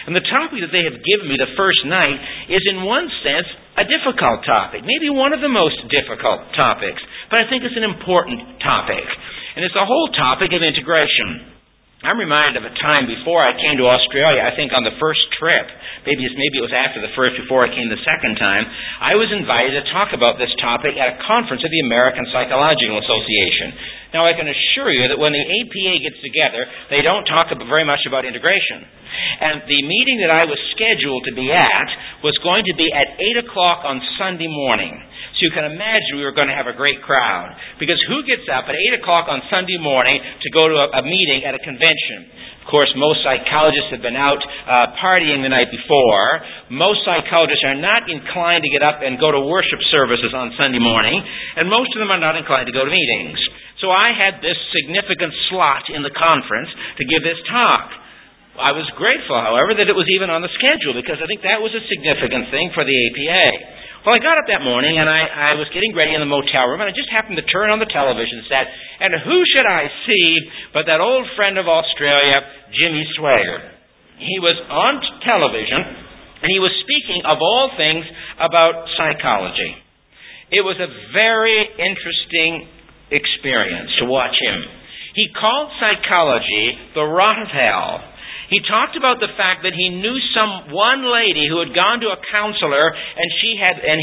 And the topic that they have given me the first night is, in one sense, a difficult topic. Maybe one of the most difficult topics. But I think it's an important topic. And it's the whole topic of integration. I'm reminded of a time before I came to Australia, I think on the first trip, maybe it was after the first, before I came the second time, I was invited to talk about this topic at a conference of the American Psychological Association. Now, I can assure you that when the APA gets together, they don't talk very much about integration. And the meeting that I was scheduled to be at was going to be at 8 o'clock on Sunday morning. So you can imagine we were going to have a great crowd. Because who gets up at 8 o'clock on Sunday morning to go to a meeting at a convention? Of course, most psychologists have been out partying the night before. Most psychologists are not inclined to get up and go to worship services on Sunday morning. And most of them are not inclined to go to meetings. So I had this significant slot in the conference to give this talk. I was grateful, however, that it was even on the schedule, because I think that was a significant thing for the APA. Well, I got up that morning, and I was getting ready in the motel room, and I just happened to turn on the television set, and who should I see but that old friend of Australia, Jimmy Swaggart. He was on television, and he was speaking, of all things, about psychology. It was a very interesting experience to watch him. He called psychology the rot of hell. He talked about the fact that he knew one lady who had gone to a counselor, and he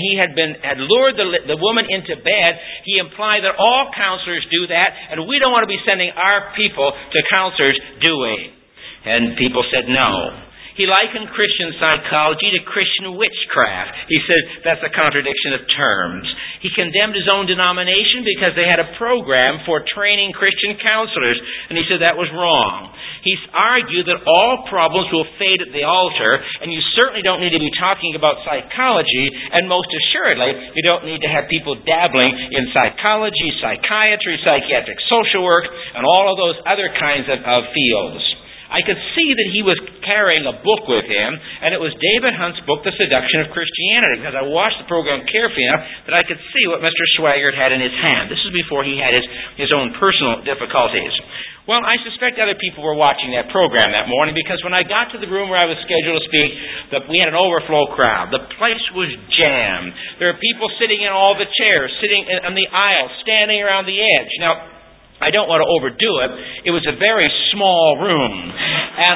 had lured the woman into bed. He implied that all counselors do that, and we don't want to be sending our people to counselors, do we? And people said no. He likened Christian psychology to Christian witchcraft. He said that's a contradiction of terms. He condemned his own denomination because they had a program for training Christian counselors, and he said that was wrong. He argued that all problems will fade at the altar, and you certainly don't need to be talking about psychology, and most assuredly, you don't need to have people dabbling in psychology, psychiatry, psychiatric social work, and all of those other kinds of fields. I could see that he was carrying a book with him, and it was David Hunt's book, The Seduction of Christianity, because I watched the program carefully enough that I could see what Mr. Swaggart had in his hand. This was before he had his own personal difficulties. Well, I suspect other people were watching that program that morning, because when I got to the room where I was scheduled to speak, we had an overflow crowd. The place was jammed. There were people sitting in all the chairs, sitting on the aisle, standing around the edge. Now, I don't want to overdo it. It was a very small room. And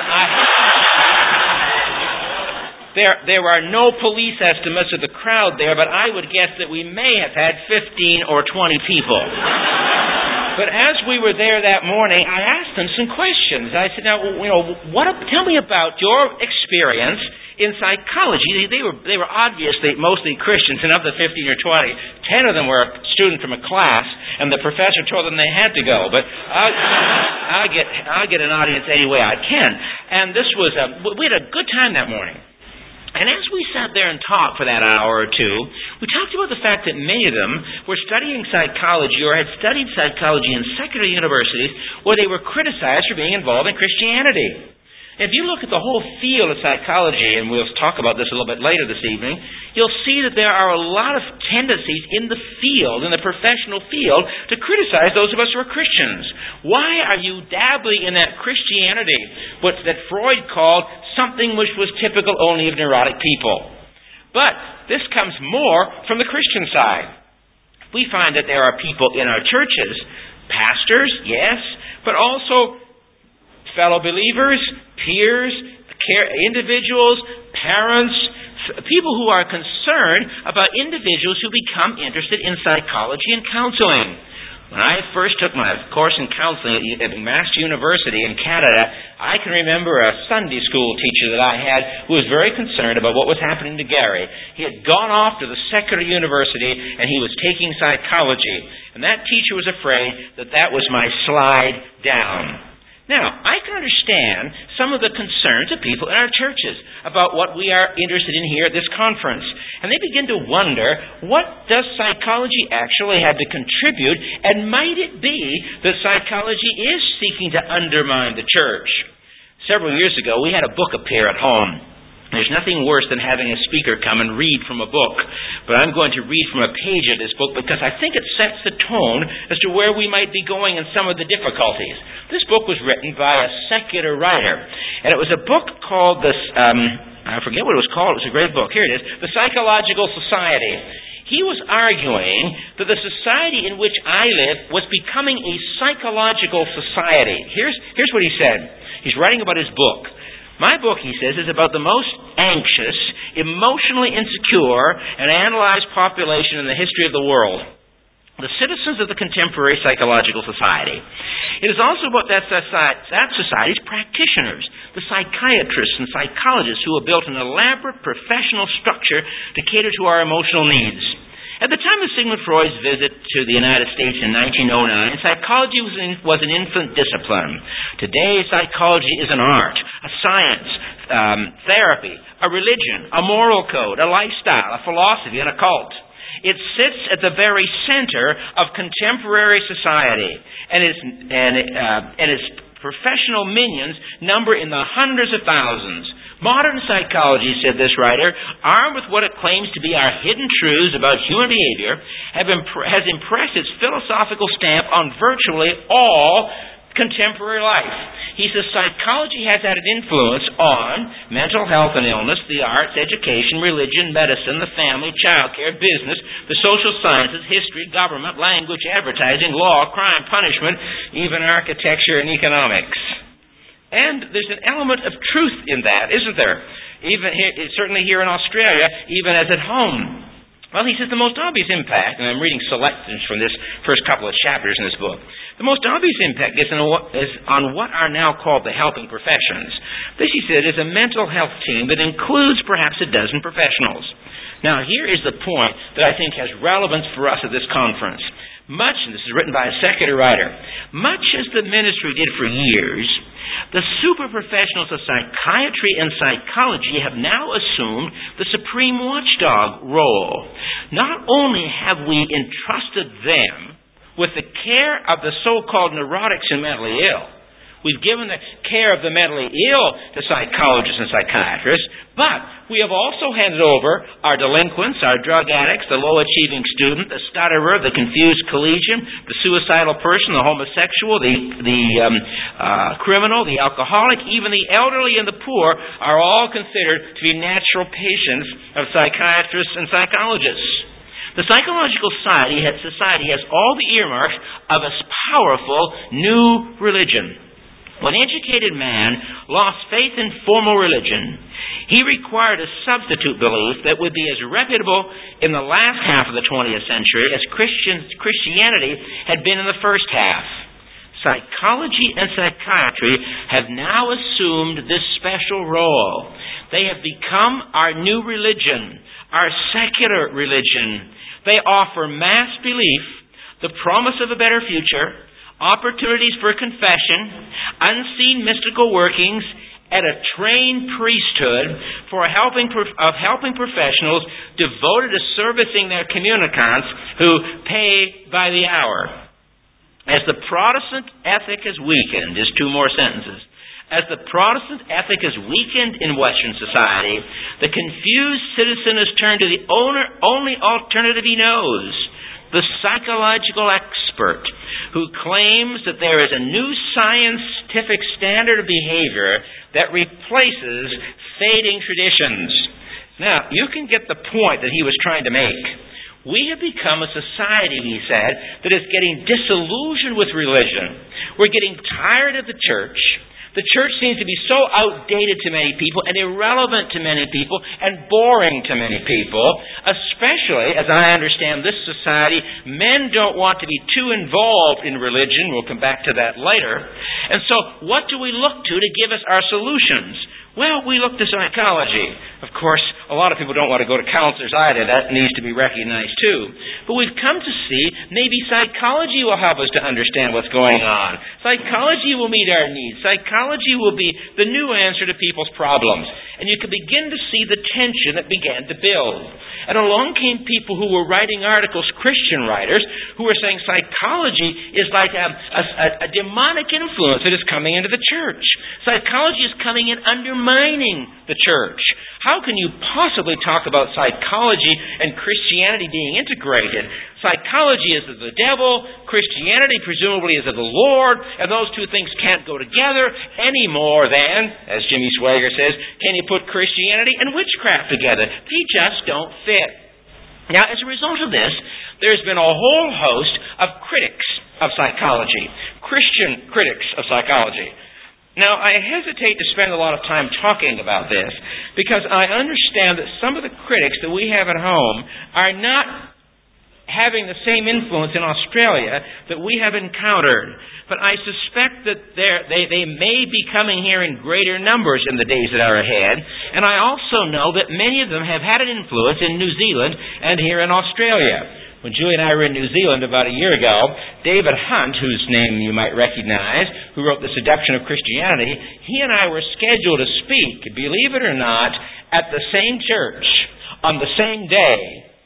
there are no police estimates of the crowd there, but I would guess that we may have had 15 or 20 people. But as we were there that morning, I asked them some questions. I said, now, tell me about your experience in psychology. They were obviously mostly Christians, and of the 15 or 20, 10 of them were a student from a class, and the professor told them they had to go. But I'll get an audience any way I can. And we had a good time that morning. And as we sat there and talked for that hour or two, we talked about the fact that many of them were studying psychology or had studied psychology in secular universities where they were criticized for being involved in Christianity. If you look at the whole field of psychology, and we'll talk about this a little bit later this evening, you'll see that there are a lot of tendencies in the field, in the professional field, to criticize those of us who are Christians. Why are you dabbling in that Christianity, that Freud called something which was typical only of neurotic people? But this comes more from the Christian side. We find that there are people in our churches, pastors, yes, but also fellow believers, peers, individuals, parents, people who are concerned about individuals who become interested in psychology and counseling. When I first took my course in counseling at McMaster University in Canada, I can remember a Sunday school teacher that I had who was very concerned about what was happening to Gary. He had gone off to the secular university and he was taking psychology. And that teacher was afraid that was my slide down. Now, I can understand some of the concerns of people in our churches about what we are interested in here at this conference. And they begin to wonder, what does psychology actually have to contribute? And might it be that psychology is seeking to undermine the church? Several years ago, we had a book appear at home. There's nothing worse than having a speaker come and read from a book. but I'm going to read from a page of this book because I think it sets the tone as to where we might be going in some of the difficulties. This book was written by a secular writer, and it was a book called I forget what it was called. It was a great book. Here it is, The Psychological Society. He was arguing that the society in which I live was becoming a psychological society. Here's what he said. He's writing about his book. My book, he says, is about the most anxious, emotionally insecure, and analyzed population in the history of the world. The citizens of the contemporary psychological society. It is also about that society's practitioners, the psychiatrists and psychologists who have built an elaborate professional structure to cater to our emotional needs. At the time of Sigmund Freud's visit to the United States in 1909, psychology was an infant discipline. Today, psychology is an art, a science, therapy, a religion, a moral code, a lifestyle, a philosophy, and a cult. It sits at the very center of contemporary society, and its professional minions number in the hundreds of thousands. Modern psychology, said this writer, armed with what it claims to be our hidden truths about human behavior, has impressed its philosophical stamp on virtually all contemporary life. He says psychology has had an influence on mental health and illness, the arts, education, religion, medicine, the family, childcare, business, the social sciences, history, government, language, advertising, law, crime, punishment, even architecture and economics. And there's an element of truth in that, isn't there? Even here, certainly here in Australia, even as at home. Well, he says the most obvious impact, and I'm reading selections from this first couple of chapters in this book, the most obvious impact is on what are now called the helping professions. This, he said, is a mental health team that includes perhaps a dozen professionals. Now, here is the point that I think has relevance for us at this conference. Much, and this is written by a secular writer, much as the ministry did for years, the super professionals of psychiatry and psychology have now assumed the supreme watchdog role. Not only have we entrusted them with the care of the so-called neurotics and mentally ill, we've given the care of the mentally ill to psychologists and psychiatrists, but we have also handed over our delinquents, our drug addicts, the low-achieving student, the stutterer, the confused collegian, the suicidal person, the homosexual, the criminal, the alcoholic, even the elderly and the poor are all considered to be natural patients of psychiatrists and psychologists. The psychological society has all the earmarks of a powerful new religion. When an educated man lost faith in formal religion, he required a substitute belief that would be as reputable in the last half of the 20th century as Christianity had been in the first half. Psychology and psychiatry have now assumed this special role. They have become our new religion, our secular religion. They offer mass belief, the promise of a better future, opportunities for confession, unseen mystical workings, and a trained priesthood of helping professionals devoted to servicing their communicants who pay by the hour. As the Protestant ethic has weakened, is two more sentences. As the Protestant ethic has weakened in Western society, the confused citizen has turned to the only alternative he knows, the psychological expert, who claims that there is a new scientific standard of behavior that replaces fading traditions. Now, you can get the point that he was trying to make. We have become a society, he said, that is getting disillusioned with religion. We're getting tired of the church. The church seems to be so outdated to many people and irrelevant to many people and boring to many people, especially, as I understand this society, men don't want to be too involved in religion. We'll come back to that later. And so what do we look to give us our solutions? Well, we look to psychology. Of course, a lot of people don't want to go to counselors either. That needs to be recognized too. But we've come to see maybe psychology will help us to understand what's going on. Psychology will meet our needs. Psychology will be the new answer to people's problems. And you can begin to see the tension that began to build. And along came people who were writing articles, Christian writers, who were saying psychology is like a demonic influence that is coming into the church. Psychology is coming in undermining the church. How can you possibly talk about psychology and Christianity being integrated? Psychology is of the devil, Christianity presumably is of the Lord, and those two things can't go together any more than, as Jimmy Swaggart says, can you put Christianity and witchcraft together? They just don't fit. Now, as a result of this, there's been a whole host of critics of psychology, Christian critics of psychology. Now, I hesitate to spend a lot of time talking about this because I understand that some of the critics that we have at home are not having the same influence in Australia that we have encountered. But I suspect that they may be coming here in greater numbers in the days that are ahead. And I also know that many of them have had an influence in New Zealand and here in Australia. When Julie and I were in New Zealand about a year ago, David Hunt, whose name you might recognize, who wrote The Seduction of Christianity, he and I were scheduled to speak, believe it or not, at the same church on the same day,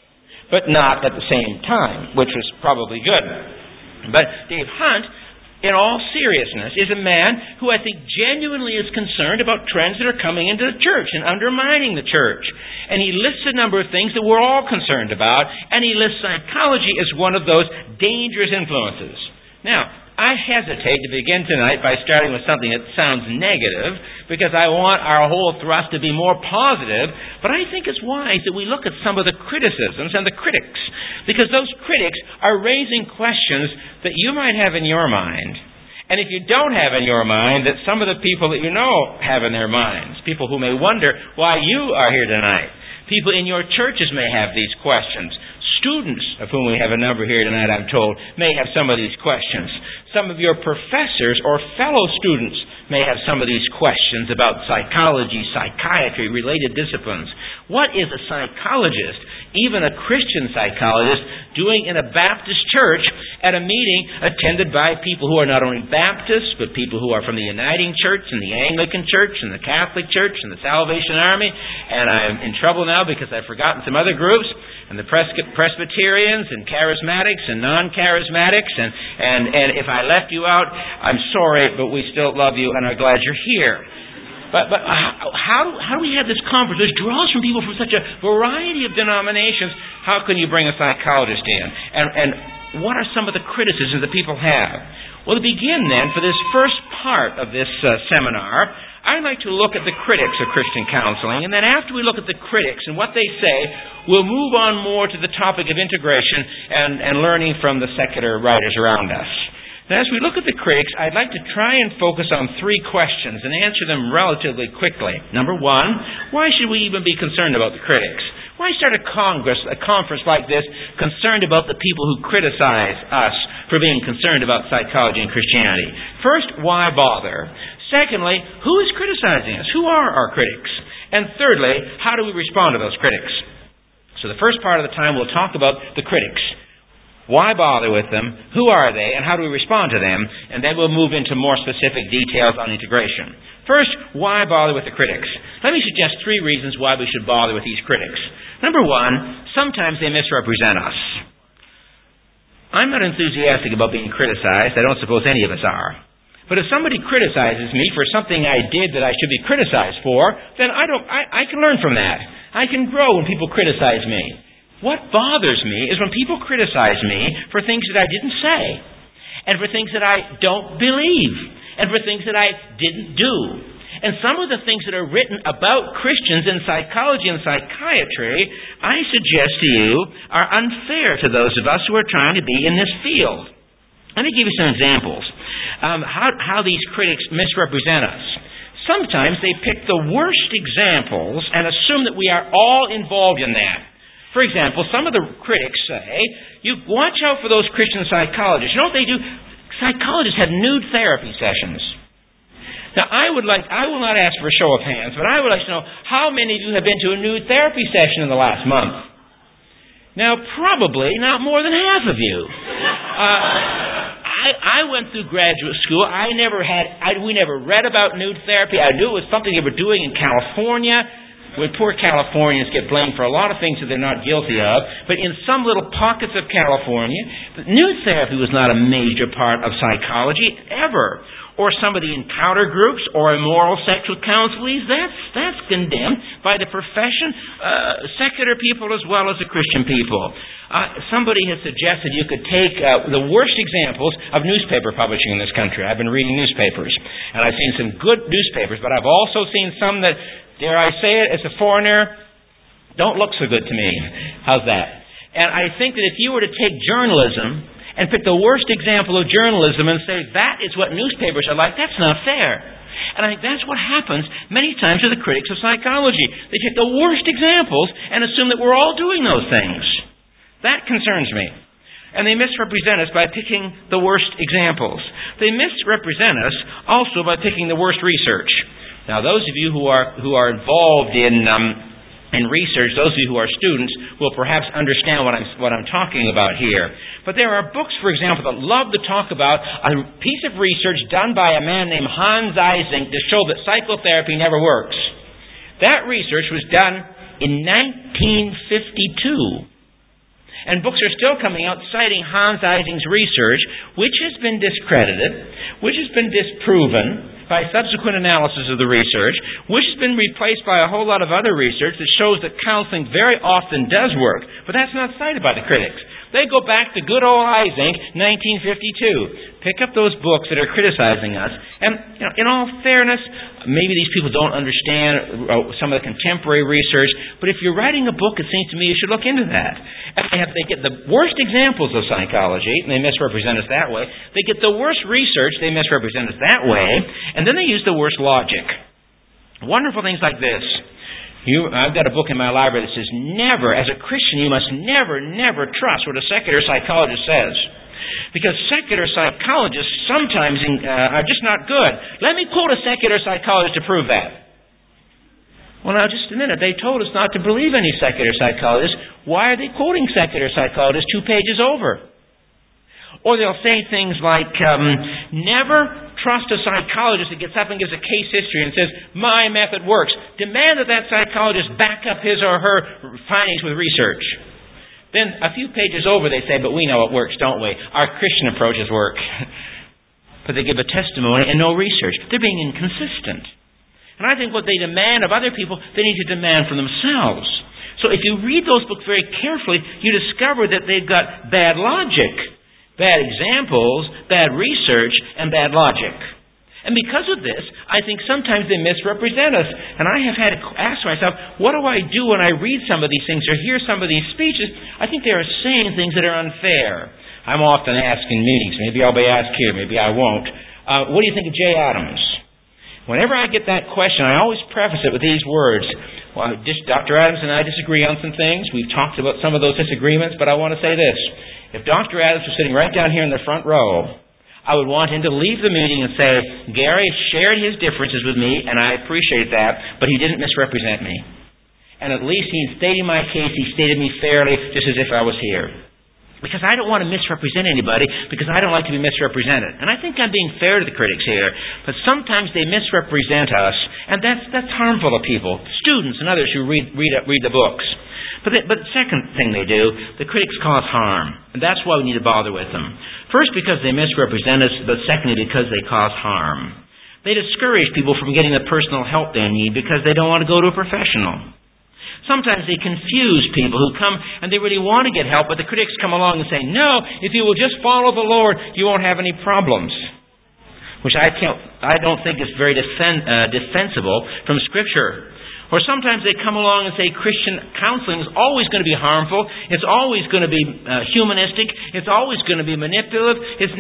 but not at the same time, which was probably good. But Dave Hunt, in all seriousness, is a man who I think genuinely is concerned about trends that are coming into the church and undermining the church. And he lists a number of things that we're all concerned about, and he lists psychology as one of those dangerous influences. Now, I hesitate to begin tonight by starting with something that sounds negative, because I want our whole thrust to be more positive, but I think it's wise that we look at some of the criticisms and the critics, because those critics are raising questions that you might have in your mind, and if you don't have in your mind, that some of the people that you know have in their minds, people who may wonder why you are here tonight. People in your churches may have these questions. Students, of whom we have a number here tonight, I'm told, may have some of these questions. Some of your professors or fellow students may have some of these questions about psychology, psychiatry, related disciplines. What is a psychologist, even a Christian psychologist, doing in a Baptist church at a meeting attended by people who are not only Baptists, but people who are from the Uniting Church and the Anglican Church and the Catholic Church and the Salvation Army? And I'm in trouble now because I've forgotten some other groups, and the Presbyterians and Charismatics and non-Charismatics, and if I left you out, I'm sorry, but we still love you and are glad you're here. But how do we have this conference? There's draws from people from such a variety of denominations. How can you bring a psychologist in? And what are some of the criticisms that people have? Well, to begin then, for this first part of this seminar, I'd like to look at the critics of Christian counseling, and then after we look at the critics and what they say, we'll move on more to the topic of integration and learning from the secular writers around us. Now, as we look at the critics, I'd like to try and focus on three questions and answer them relatively quickly. Number one, why should we even be concerned about the critics? Why start a conference like this concerned about the people who criticize us for being concerned about psychology and Christianity? First, why bother? Secondly, who is criticizing us? Who are our critics? And thirdly, how do we respond to those critics? So the first part of the time we'll talk about the critics. Why bother with them? Who are they? And how do we respond to them? And then we'll move into more specific details on integration. First, why bother with the critics? Let me suggest three reasons why we should bother with these critics. Number one, sometimes they misrepresent us. I'm not enthusiastic about being criticized. I don't suppose any of us are. But if somebody criticizes me for something I did that I should be criticized for, then I can learn from that. I can grow when people criticize me. What bothers me is when people criticize me for things that I didn't say, and for things that I don't believe, and for things that I didn't do. And some of the things that are written about Christians in psychology and psychiatry, I suggest to you, are unfair to those of us who are trying to be in this field. Let me give you some examples. How these critics misrepresent us. Sometimes they pick the worst examples and assume that we are all involved in that. For example, some of the critics say, you watch out for those Christian psychologists. You know what they do? Psychologists have nude therapy sessions. Now, I will not ask for a show of hands, but I would like to know how many of you have been to a nude therapy session in the last month? Now, probably not more than half of you. I went through graduate school. We never read about nude therapy. I knew it was something they were doing in California. When poor Californians get blamed for a lot of things that they're not guilty of, but in some little pockets of California, nude therapy was not a major part of psychology ever. Or some of the encounter groups or immoral sexual counselings, that's condemned. by the profession, secular people as well as the Christian people. Somebody has suggested you could take the worst examples of newspaper publishing in this country. I've been reading newspapers, and I've seen some good newspapers, but I've also seen some that, dare I say it, as a foreigner, don't look so good to me. How's that? And I think that if you were to take journalism and pick the worst example of journalism and say that is what newspapers are like, that's not fair. And I think that's what happens many times to the critics of psychology. They take the worst examples and assume that we're all doing those things. That concerns me. And they misrepresent us by picking the worst examples. They misrepresent us also by picking the worst research. Now, those of you who are involved in research, those of you who are students, will perhaps understand what I'm talking about here. But there are books, for example, that love to talk about a piece of research done by a man named Hans Eysenck to show that psychotherapy never works. That research was done in 1952. And books are still coming out citing Hans Eysenck's research, which has been discredited, which has been disproven by subsequent analysis of the research, which has been replaced by a whole lot of other research that shows that counseling very often does work. But that's not cited by the critics. They go back to good old Eysenck, 1952. Pick up those books that are criticizing us. And in all fairness, maybe these people don't understand some of the contemporary research, but if you're writing a book, it seems to me you should look into that. And they get the worst examples of psychology, and they misrepresent us that way. They get the worst research, they misrepresent us that way, and then they use the worst logic. Wonderful things like this. I've got a book in my library that says, never, as a Christian, you must never trust what a secular psychologist says. Because secular psychologists sometimes are just not good. Let me quote a secular psychologist to prove that. Well, now, just a minute. They told us not to believe any secular psychologists. Why are they quoting secular psychologists 2 pages over? Or they'll say things like, never trust a psychologist that gets up and gives a case history and says, my method works. Demand that psychologist back up his or her findings with research. Then a few pages over they say, but we know it works, don't we? Our Christian approaches work. But they give a testimony and no research. They're being inconsistent. And I think what they demand of other people, they need to demand from themselves. So if you read those books very carefully, you discover that they've got bad logic, bad examples, bad research, and bad logic. And because of this, I think sometimes they misrepresent us. And I have had to ask myself, what do I do when I read some of these things or hear some of these speeches? I think they are saying things that are unfair. I'm often asked in meetings, maybe I'll be asked here, maybe I won't, what do you think of Jay Adams? Whenever I get that question, I always preface it with these words. Well, Dr. Adams and I disagree on some things. We've talked about some of those disagreements, but I want to say this. If Dr. Adams was sitting right down here in the front row, I would want him to leave the meeting and say, Gary shared his differences with me, and I appreciate that, but he didn't misrepresent me. And at least he stated my case, he stated me fairly, just as if I was here. Because I don't want to misrepresent anybody, because I don't like to be misrepresented. And I think I'm being fair to the critics here, but sometimes they misrepresent us, and that's harmful to people, students and others who read the books. But the second thing they do, the critics cause harm, and that's why we need to bother with them. First, because they misrepresent us, but secondly, because they cause harm. They discourage people from getting the personal help they need because they don't want to go to a professional. Sometimes they confuse people who come and they really want to get help, but the critics come along and say, no, if you will just follow the Lord, you won't have any problems. Which I don't think is very defensible from Scripture. Or sometimes they come along and say Christian counseling is always going to be harmful, it's always going to be humanistic, it's always going to be manipulative,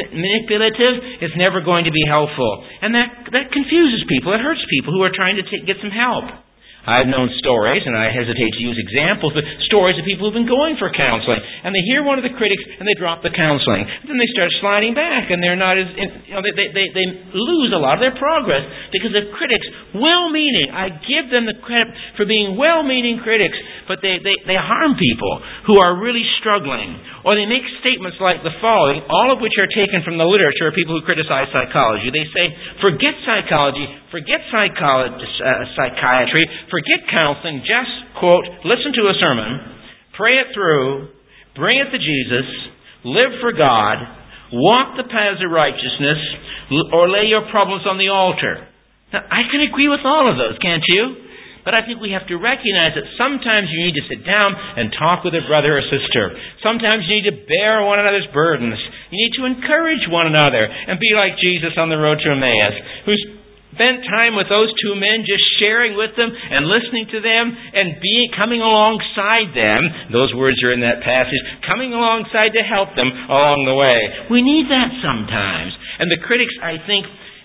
it's never going to be helpful. And that confuses people, it hurts people who are trying to get some help. I've known stories, and I hesitate to use examples, but stories of people who've been going for counseling, and they hear one of the critics, and they drop the counseling. Then they start sliding back, and they're not as, they lose a lot of their progress, because the critics, well-meaning, I give them the credit for being well-meaning critics, but they harm people who are really struggling. Or they make statements like the following, all of which are taken from the literature of people who criticize psychology. They say, forget psychology, forget psychiatry, forget counseling, just, quote, listen to a sermon, pray it through, bring it to Jesus, live for God, walk the paths of righteousness, or lay your problems on the altar. Now, I can agree with all of those, can't you? But I think we have to recognize that sometimes you need to sit down and talk with a brother or sister. Sometimes you need to bear one another's burdens. You need to encourage one another and be like Jesus on the road to Emmaus, who spent time with those two men, just sharing with them and listening to them and coming alongside them. Those words are in that passage. Coming alongside to help them along the way. We need that sometimes. And the critics, I think,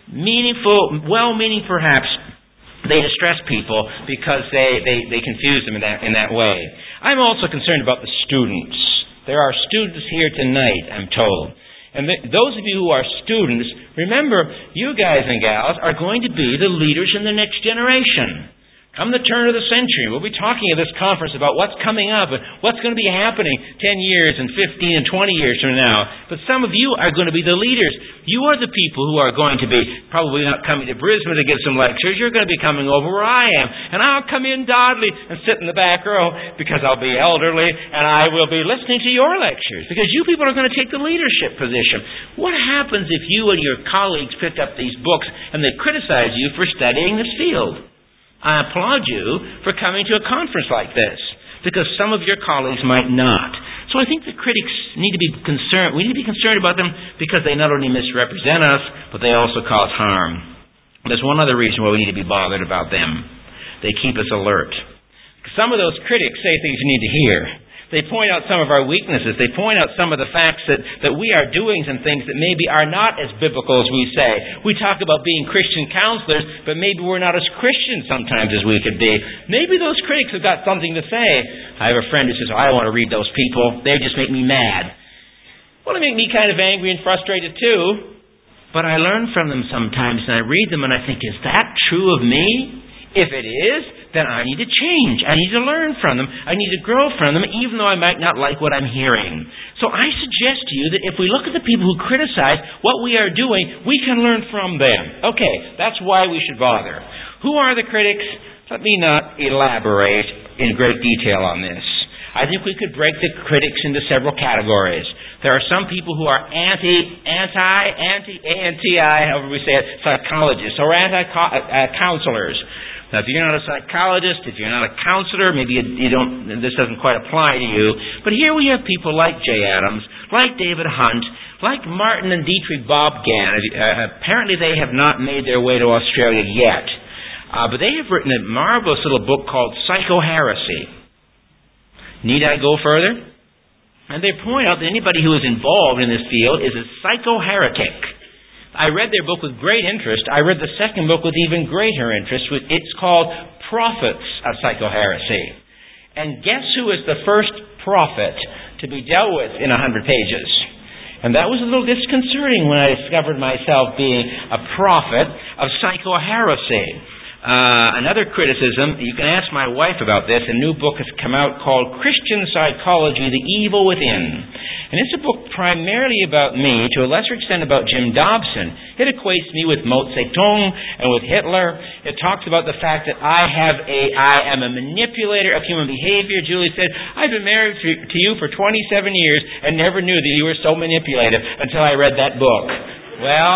well-meaning perhaps, they distress people because they confuse them in that way. I'm also concerned about the students. There are students here tonight, I'm told. And those of you who are students, remember, you guys and gals are going to be the leaders in the next generation. Come the turn of the century, we'll be talking at this conference about what's coming up and what's going to be happening 10 years and 15 and 20 years from now. But some of you are going to be the leaders. You are the people who are going to be probably not coming to Brisbane to give some lectures. You're going to be coming over where I am. And I'll come in dodly and sit in the back row because I'll be elderly and I will be listening to your lectures because you people are going to take the leadership position. What happens if you and your colleagues pick up these books and they criticize you for studying this field? I applaud you for coming to a conference like this, because some of your colleagues might not. So I think the critics need to be concerned. We need to be concerned about them because they not only misrepresent us, but they also cause harm. There's one other reason why we need to be bothered about them. They keep us alert. Some of those critics say things you need to hear. They point out some of our weaknesses. They point out some of the facts that we are doing some things that maybe are not as biblical as we say. We talk about being Christian counselors, but maybe we're not as Christian sometimes as we could be. Maybe those critics have got something to say. I have a friend who says, I don't want to read those people. They just make me mad. Well, they make me kind of angry and frustrated too. But I learn from them sometimes, and I read them and I think, is that true of me? If it is, then I need to change. I need to learn from them. I need to grow from them, even though I might not like what I'm hearing. So I suggest to you that if we look at the people who criticize what we are doing, we can learn from them. Okay, that's why we should bother. Who are the critics? Let me not elaborate in great detail on this. I think we could break the critics into several categories. There are some people who are however we say it, psychologists or anti-counselors. Now, if you're not a psychologist, if you're not a counselor, maybe you don't. This doesn't quite apply to you. But here we have people like Jay Adams, like David Hunt, like Martin and Dietrich Bobgan. Apparently, they have not made their way to Australia yet, but they have written a marvelous little book called Psychoheresy. Need I go further? And they point out that anybody who is involved in this field is a psychoheretic. I read their book with great interest. I read the second book with even greater interest. It's called Prophets of Psychoheresy. And guess who is the first prophet to be dealt with in 100 pages? And that was a little disconcerting when I discovered myself being a prophet of psychoheresy. Another criticism, you can ask my wife about this, a new book has come out called Christian Psychology, The Evil Within. And it's a book primarily about me, to a lesser extent about Jim Dobson. It equates me with Mao Zedong and with Hitler. It talks about the fact that I am a manipulator of human behavior. Julie said, I've been married to you for 27 years and never knew that you were so manipulative until I read that book. Well,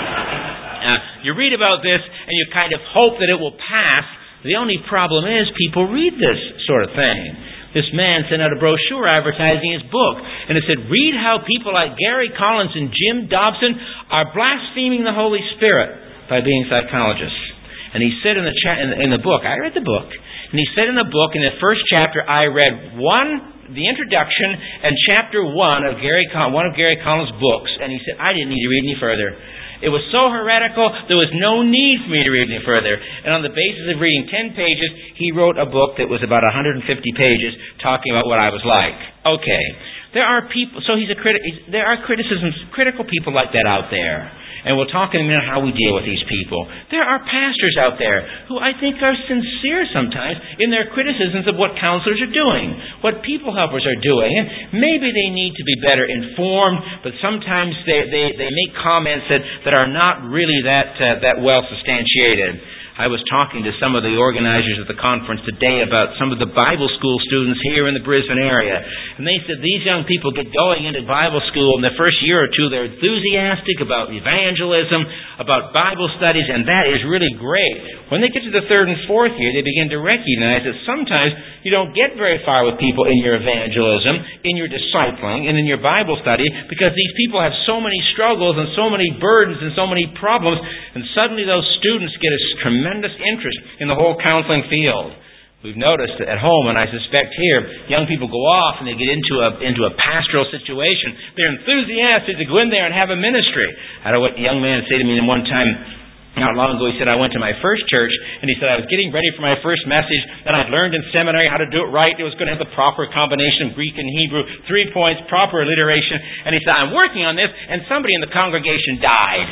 you read about this and you kind of hope that it will pass. The only problem is people read this sort of thing. This man sent out a brochure advertising his book, and it said, read how people like Gary Collins and Jim Dobson are blaspheming the Holy Spirit by being psychologists. And he said in the book, I read the book, and he said in the book, in the first chapter, I read the introduction and chapter 1 of one of Gary Collins' books, and he said, I didn't need to read any further. It was so heretical, there was no need for me to read any further. And on the basis of reading 10 pages, he wrote a book that was about 150 pages talking about what I was like. Okay. There are people, so he's a critic. There are critical people like that out there. And we'll talk in a minute how we deal with these people. There are pastors out there who I think are sincere sometimes in their criticisms of what counselors are doing, what people helpers are doing. And maybe they need to be better informed, but sometimes they make comments that are not really that well substantiated. I was talking to some of the organizers of the conference today about some of the Bible school students here in the Brisbane area. And they said these young people get going into Bible school in the first year or two. They're enthusiastic about evangelism, about Bible studies, and that is really great. When they get to the third and fourth year, they begin to recognize that sometimes you don't get very far with people in your evangelism, in your discipling, and in your Bible study, because these people have so many struggles and so many burdens and so many problems, and suddenly those students get a tremendous interest in the whole counseling field. We've noticed at home, and I suspect here, young people go off and they get into a pastoral situation. They're enthusiastic to go in there and have a ministry. I know what a young man said to me one time, not long ago. He said, I went to my first church, and he said, I was getting ready for my first message, and I'd learned in seminary how to do it right. It was going to have the proper combination of Greek and Hebrew, 3 points, proper alliteration. And he said, I'm working on this, and somebody in the congregation died.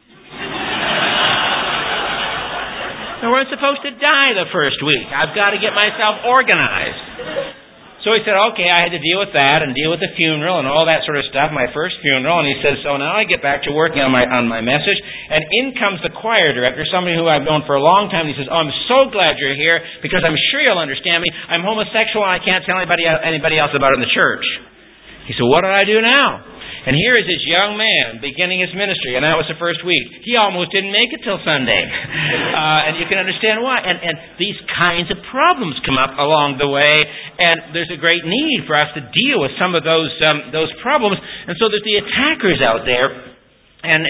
Now, we're supposed to die the first week. I've got to get myself organized. So he said, okay, I had to deal with that and deal with the funeral and all that sort of stuff, my first funeral. And he said, so now I get back to working on my message. And in comes the choir director, somebody who I've known for a long time. And he says, oh, I'm so glad you're here because I'm sure you'll understand me. I'm homosexual and I can't tell anybody else about it in the church. He said, what do I do now? And here is this young man beginning his ministry, and that was the first week. He almost didn't make it till Sunday. And you can understand why. And these kinds of problems come up along the way, and there's a great need for us to deal with some of those problems. And so there's the attackers out there, and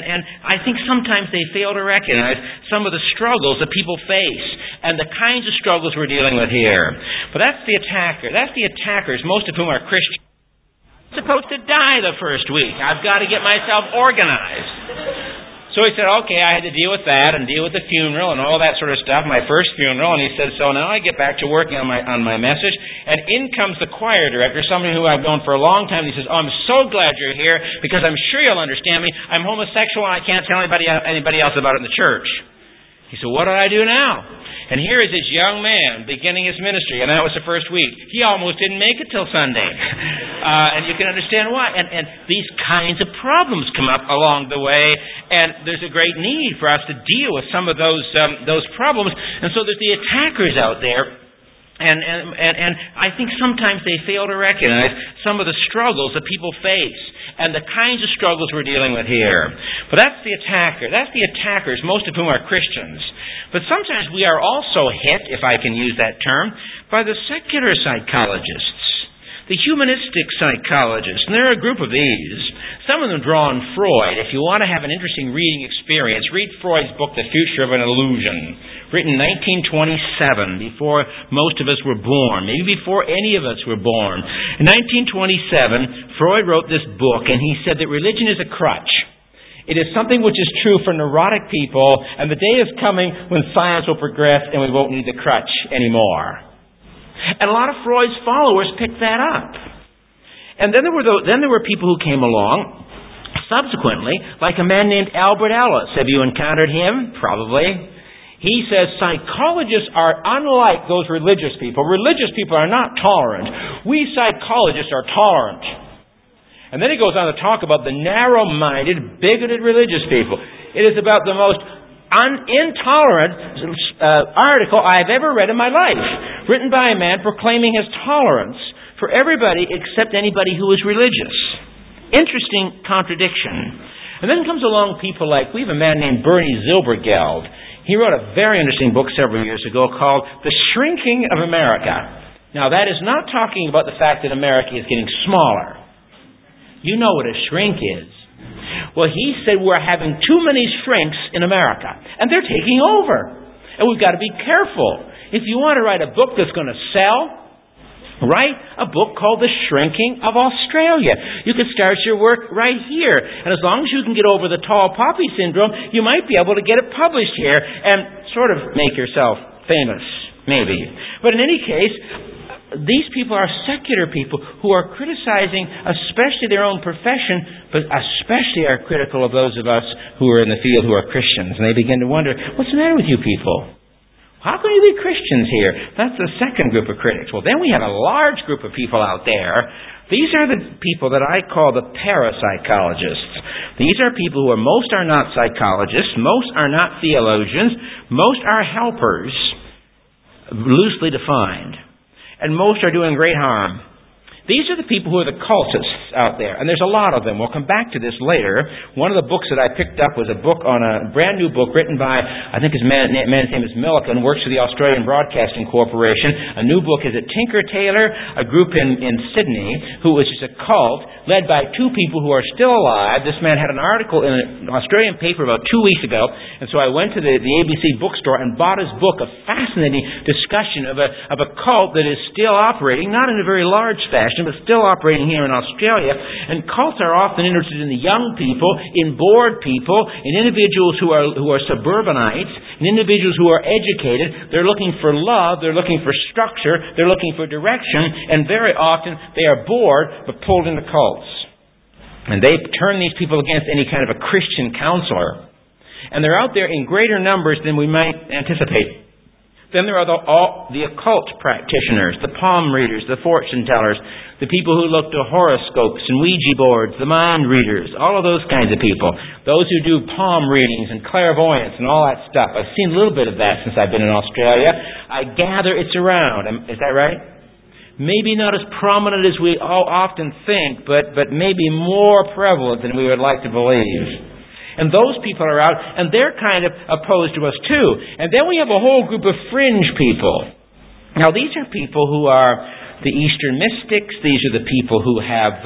I think sometimes they fail to recognize some of the struggles that people face, and the kinds of struggles we're dealing with here. But that's the attacker. That's the attackers, most of whom are Christians. Supposed to die the first week. I've got to get myself organized. So he said, okay, I had to deal with that and deal with the funeral and all that sort of stuff, my first funeral. And he said, so now I get back to working on my message. And in comes the choir director, somebody who I've known for a long time. And he says, oh, I'm so glad you're here because I'm sure you'll understand me. I'm homosexual and I can't tell anybody else about it in the church. He said, what do I do now? And here is this young man beginning his ministry, and that was the first week. He almost didn't make it till Sunday. And you can understand why. And these kinds of problems come up along the way, and there's a great need for us to deal with some of those problems. And so there's the attackers out there. And I think sometimes they fail to recognize some of the struggles that people face and the kinds of struggles we're dealing with here. But that's the attacker. That's the attackers, most of whom are Christians. But sometimes we are also hit, if I can use that term, by the secular psychologists, the humanistic psychologists. And there are a group of these. Some of them draw on Freud. If you want to have an interesting reading experience, read Freud's book, The Future of an Illusion, written in 1927, before most of us were born, maybe before any of us were born. In 1927, Freud wrote this book, and he said that religion is a crutch. It is something which is true for neurotic people, and the day is coming when science will progress and we won't need the crutch anymore. And a lot of Freud's followers picked that up. And then there were people who came along subsequently, like a man named Albert Ellis. Have you encountered him? Probably. He says psychologists are unlike those religious people. Religious people are not tolerant. We psychologists are tolerant. And then he goes on to talk about the narrow-minded, bigoted religious people. It is about the most intolerant article I've ever read in my life, written by a man proclaiming his tolerance for everybody except anybody who is religious. Interesting contradiction. And then comes along people like, we have a man named Bernie Zilbergeld. He wrote a very interesting book several years ago called The Shrinking of America. Now, that is not talking about the fact that America is getting smaller. You know what a shrink is. Well, he said we're having too many shrinks in America, and they're taking over. And we've got to be careful. If you want to write a book that's going to sell, write a book called The Shrinking of Australia. You could start your work right here. And as long as you can get over the tall poppy syndrome, you might be able to get it published here and sort of make yourself famous, maybe. But in any case, these people are secular people who are criticizing especially their own profession, but especially are critical of those of us who are in the field who are Christians. And they begin to wonder, what's the matter with you people? How can you be Christians here? That's the second group of critics. Well, then we have a large group of people out there. These are the people that I call the parapsychologists. These are people who most are not psychologists, most are not theologians, most are helpers, loosely defined, and most are doing great harm. These are the people who are the cultists out there, and there's a lot of them. We'll come back to this later. One of the books that I picked up was a book on a brand new book written by, I think his man's name is Millikan, works for the Australian Broadcasting Corporation. A new book is at Tinker Tailor, a group in Sydney, who was just a cult led by two people who are still alive. This man had an article in an Australian paper about 2 weeks ago, and so I went to the ABC bookstore and bought his book, a fascinating discussion of a cult that is still operating, not in a very large fashion, but still operating here in Australia. And cults are often interested in the young people, in bored people, in individuals who are suburbanites, in individuals who are educated. They're looking for love, they're looking for structure, they're looking for direction, and very often they are bored but pulled into cults. And they turn these people against any kind of a Christian counselor. And they're out there in greater numbers than we might anticipate. Then there are the occult practitioners, the palm readers, the fortune tellers, the people who look to horoscopes and Ouija boards, the mind readers, all of those kinds of people. Those who do palm readings and clairvoyance and all that stuff. I've seen a little bit of that since I've been in Australia. I gather it's around. Is that right? Maybe not as prominent as we all often think, but maybe more prevalent than we would like to believe. And those people are out, and they're kind of opposed to us too. And then we have a whole group of fringe people. Now, these are people who are the Eastern mystics. These are the people who have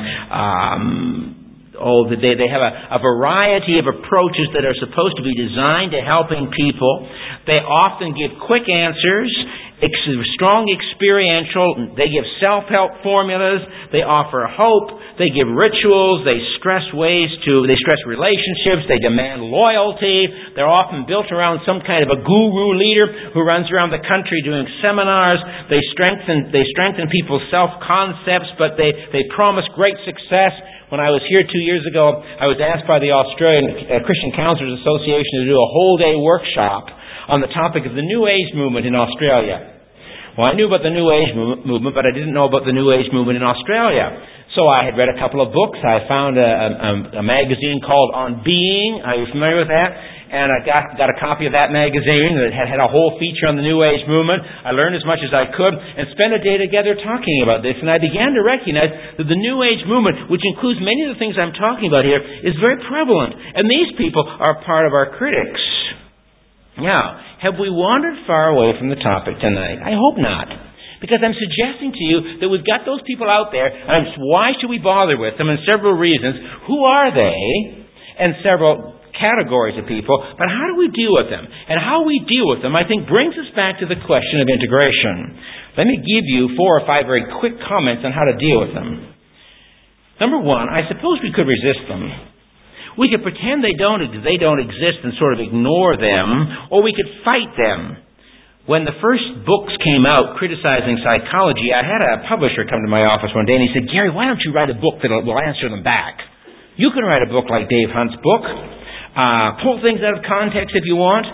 they have a variety of approaches that are supposed to be designed to helping people. They often give quick answers, strong experiential. They give self-help formulas. They offer hope. They give rituals. They stress relationships. They demand loyalty. They're often built around some kind of a guru leader who runs around the country doing seminars. They strengthen people's self-concepts, but they promise great success. When I was here 2 years ago, I was asked by the Australian Christian Counselors Association to do a whole-day workshop on the topic of the New Age movement in Australia. Well, I knew about the New Age movement, but I didn't know about the New Age movement in Australia. So I had read a couple of books. I found a magazine called On Being. Are you familiar with that? And I got a copy of that magazine that had a whole feature on the New Age movement. I learned as much as I could and spent a day together talking about this. And I began to recognize that the New Age movement, which includes many of the things I'm talking about here, is very prevalent. And these people are part of our critics. Now, have we wandered far away from the topic tonight? I hope not. Because I'm suggesting to you that we've got those people out there, and why should we bother with them? And several reasons. Who are they? And several categories of people. But how do we deal with them? And how we deal with them, I think, brings us back to the question of integration. Let me give you 4 or 5 very quick comments on how to deal with them. Number 1, I suppose we could resist them. We could pretend they don't exist and sort of ignore them, or we could fight them. When the first books came out criticizing psychology, I had a publisher come to my office one day and he said, "Gary, why don't you write a book that will answer them back? You can write a book like Dave Hunt's book. Pull things out of context if you want.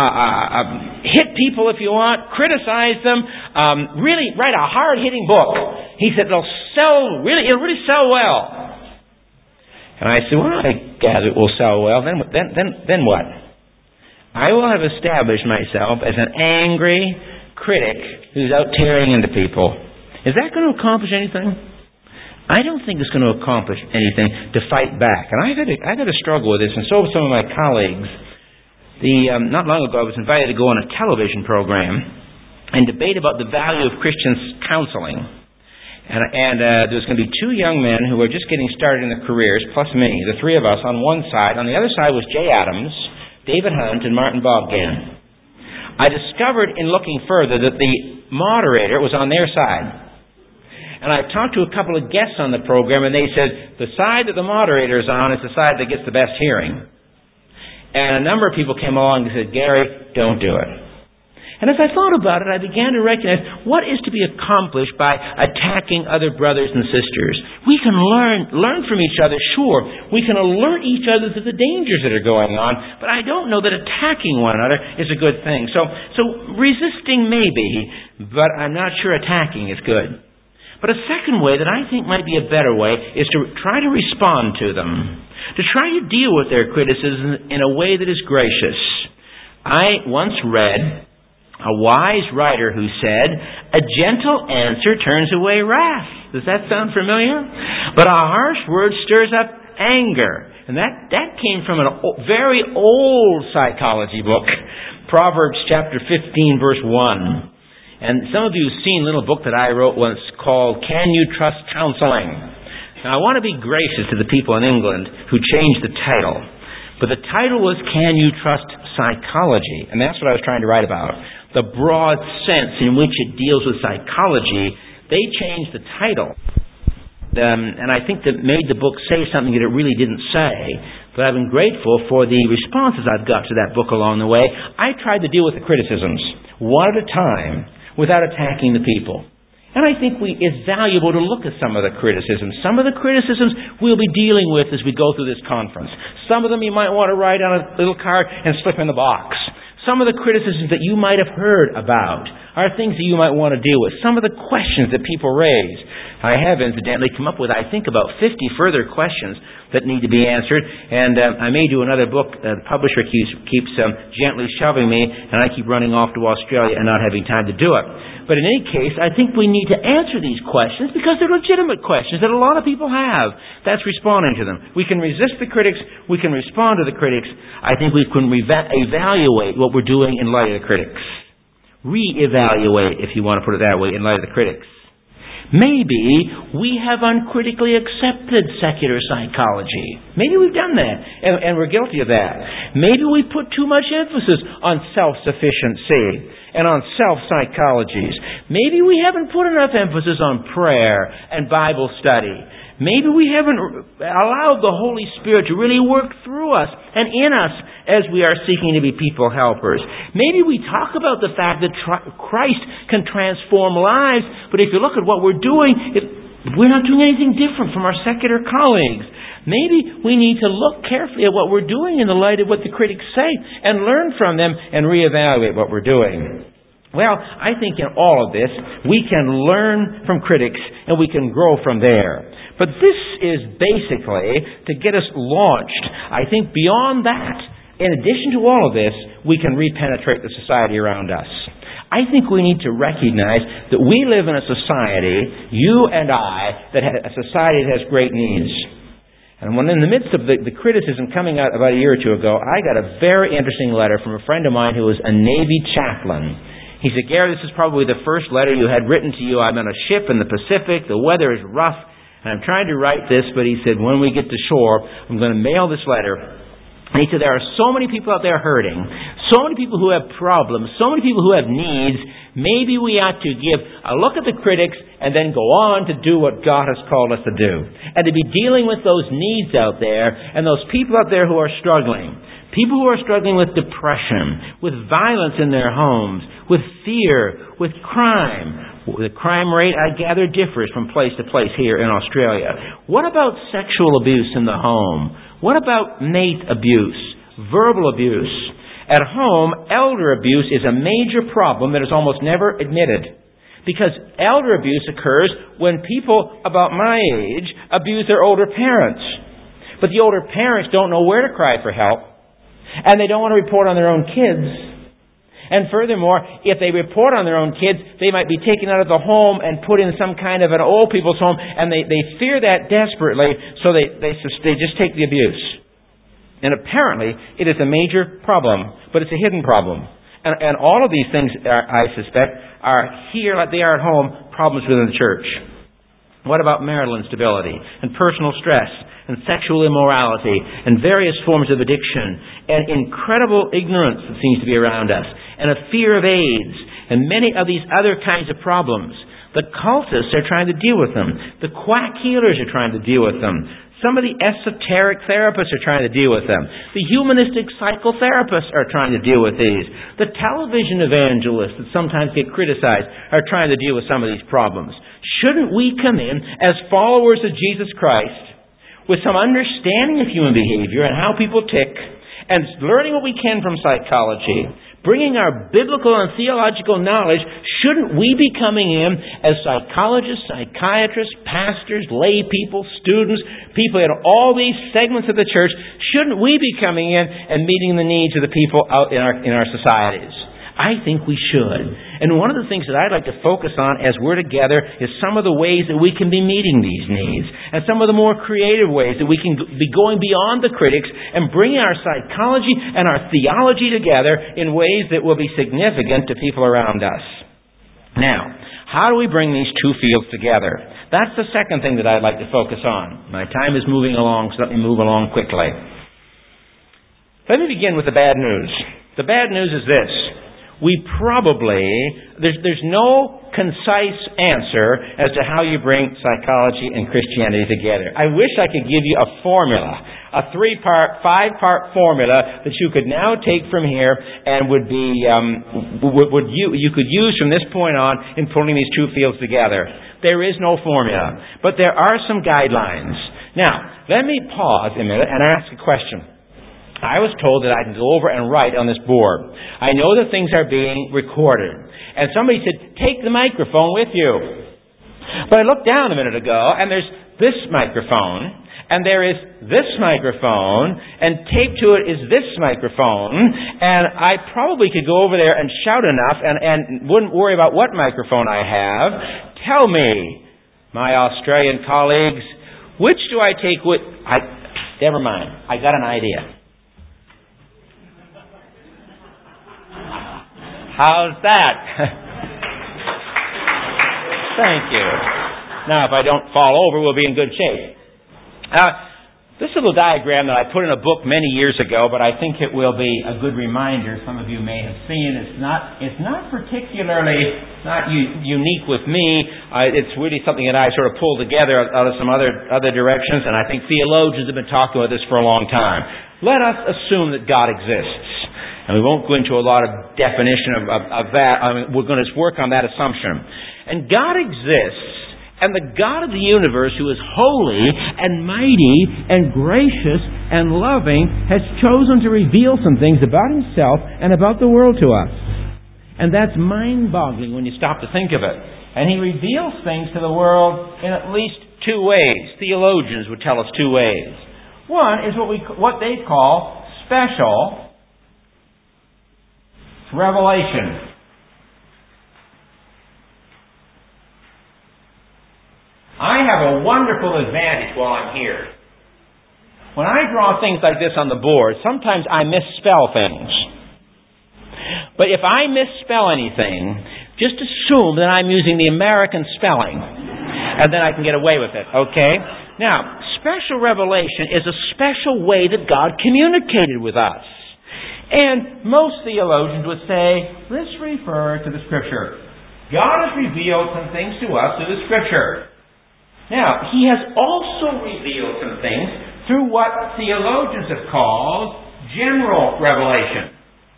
Hit people if you want. Criticize them. Really write a hard-hitting book." He said, it'll really sell well. And I said, well, I gather it will sell well. Then what? I will have established myself as an angry critic who's out tearing into people. Is that going to accomplish anything? I don't think it's going to accomplish anything to fight back. And I got to struggle with this, and so have some of my colleagues. Not long ago, I was invited to go on a television program and debate about the value of Christian counseling. And there was going to be 2 young men who were just getting started in their careers, plus me, the 3 of us on one side. On the other side was Jay Adams, David Hunt, and Martin Bogdan. I discovered in looking further that the moderator was on their side. And I talked to a couple of guests on the program, and they said, the side that the moderator is on is the side that gets the best hearing. And a number of people came along and said, Gary, don't do it. And as I thought about it, I began to recognize what is to be accomplished by attacking other brothers and sisters. We can learn from each other, sure. We can alert each other to the dangers that are going on, but I don't know that attacking one another is a good thing. So resisting maybe, but I'm not sure attacking is good. But a second way that I think might be a better way is to try to respond to them, to try to deal with their criticism in a way that is gracious. I once read a wise writer who said, "A gentle answer turns away wrath." Does that sound familiar? But a harsh word stirs up anger. And that came from a very old psychology book, Proverbs chapter 15, verse 1. And some of you have seen a little book that I wrote once called Can You Trust Counseling? Now, I want to be gracious to the people in England who changed the title. But the title was Can You Trust Psychology? And that's what I was trying to write about. The broad sense in which it deals with psychology. They changed the title. And I think that made the book say something that it really didn't say. But I've been grateful for the responses I've got to that book along the way. I tried to deal with the criticisms, one at a time, without attacking the people. And I think it's valuable to look at some of the criticisms. Some of the criticisms we'll be dealing with as we go through this conference. Some of them you might want to write on a little card and slip in the box. Some of the criticisms that you might have heard about are things that you might want to deal with. Some of the questions that people raise. I have, incidentally, come up with, I think, about 50 further questions that need to be answered. And I may do another book. The publisher keeps gently shoving me, and I keep running off to Australia and not having time to do it. But in any case, I think we need to answer these questions because they're legitimate questions that a lot of people have. That's responding to them. We can resist the critics. We can respond to the critics. I think we can evaluate what we're doing in light of the critics. Reevaluate, if you want to put it that way, in light of the critics. Maybe we have uncritically accepted secular psychology. Maybe we've done that, and we're guilty of that. Maybe we put too much emphasis on self-sufficiency and on self-psychologies. Maybe we haven't put enough emphasis on prayer and Bible study. Maybe we haven't allowed the Holy Spirit to really work through us and in us as we are seeking to be people helpers. Maybe we talk about the fact that Christ can transform lives, but if you look at what we're doing, we're not doing anything different from our secular colleagues. Maybe we need to look carefully at what we're doing in the light of what the critics say and learn from them and reevaluate what we're doing. Well, I think in all of this, we can learn from critics and we can grow from there. But this is basically to get us launched. I think beyond that, in addition to all of this, we can repenetrate the society around us. I think we need to recognize that we live in a society, you and I, a society that has great needs. And when in the midst of the criticism coming out about a year or two ago, I got a very interesting letter from a friend of mine who was a Navy chaplain. He said, "Gary, this is probably the first letter you had written to you. I'm on a ship in the Pacific. The weather is rough. And I'm trying to write this," but he said, "when we get to shore, I'm going to mail this letter." And he said, "There are so many people out there hurting, so many people who have problems, so many people who have needs. Maybe we ought to give a look at the critics and then go on to do what God has called us to do. And to be dealing with those needs out there and those people out there who are struggling. People who are struggling with depression, with violence in their homes, with fear, with crime. The crime rate, I gather, differs from place to place here in Australia. What about sexual abuse in the home? What about mate abuse, verbal abuse? At home, elder abuse is a major problem that is almost never admitted. Because elder abuse occurs when people about my age abuse their older parents. But the older parents don't know where to cry for help. And they don't want to report on their own kids. And furthermore, if they report on their own kids, they might be taken out of the home and put in some kind of an old people's home. And they fear that desperately, so they just take the abuse. And apparently, it is a major problem, but it's a hidden problem. And all of these things, I suspect, are here like they are at home, problems within the church. What about marital instability and personal stress and sexual immorality and various forms of addiction and incredible ignorance that seems to be around us and a fear of AIDS and many of these other kinds of problems? The cultists are trying to deal with them. The quack healers are trying to deal with them. Some of the esoteric therapists are trying to deal with them. The humanistic psychotherapists are trying to deal with these. The television evangelists that sometimes get criticized are trying to deal with some of these problems. Shouldn't we come in as followers of Jesus Christ with some understanding of human behavior and how people tick, and learning what we can from psychology, bringing our biblical and theological knowledge? Shouldn't we be coming in as psychologists, psychiatrists, pastors, lay people, students, people in all these segments of the church? Shouldn't we be coming in and meeting the needs of the people out in our societies? I think we should. And one of the things that I'd like to focus on as we're together is some of the ways that we can be meeting these needs, and some of the more creative ways that we can be going beyond the critics and bringing our psychology and our theology together in ways that will be significant to people around us. Now, how do we bring these two fields together? That's the second thing that I'd like to focus on. My time is moving along, so let me move along quickly. Let me begin with the bad news. The bad news is this. There's no concise answer as to how you bring psychology and Christianity together. I wish I could give you a formula, a 3-part, 5-part formula that you could now take from here and you could use from this point on in pulling these two fields together. There is no formula, but there are some guidelines. Now, let me pause a minute and ask a question. I was told that I can go over and write on this board. I know that things are being recorded. And somebody said, take the microphone with you. But I looked down a minute ago, and there's this microphone, and there is this microphone, and taped to it is this microphone, and I probably could go over there and shout enough and wouldn't worry about what microphone I have. Tell me, my Australian colleagues, which do I take with... Never mind. I got an idea. How's that? Thank you. Now, if I don't fall over, we'll be in good shape. This little diagram that I put in a book many years ago, but I think it will be a good reminder. Some of you may have seen. It's not particularly unique with me. It's really something that I sort of pulled together out of some other directions, and I think theologians have been talking about this for a long time. Let us assume that God exists. And we won't go into a lot of definition of that. We're going to work on that assumption. And God exists, and the God of the universe, who is holy and mighty and gracious and loving, has chosen to reveal some things about Himself and about the world to us. And that's mind-boggling when you stop to think of it. And He reveals things to the world in at least two ways. Theologians would tell us two ways. One is what they call special revelation. I have a wonderful advantage while I'm here. When I draw things like this on the board, sometimes I misspell things. But if I misspell anything, just assume that I'm using the American spelling, and then I can get away with it, okay? Now, special revelation is a special way that God communicated with us. And most theologians would say, let's refer to the Scripture. God has revealed some things to us through the Scripture. Now, He has also revealed some things through what theologians have called general revelation.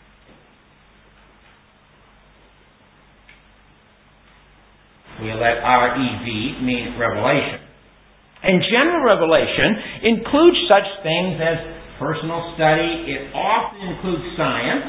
We let REV mean revelation. And general revelation includes such things as personal study. It often includes science.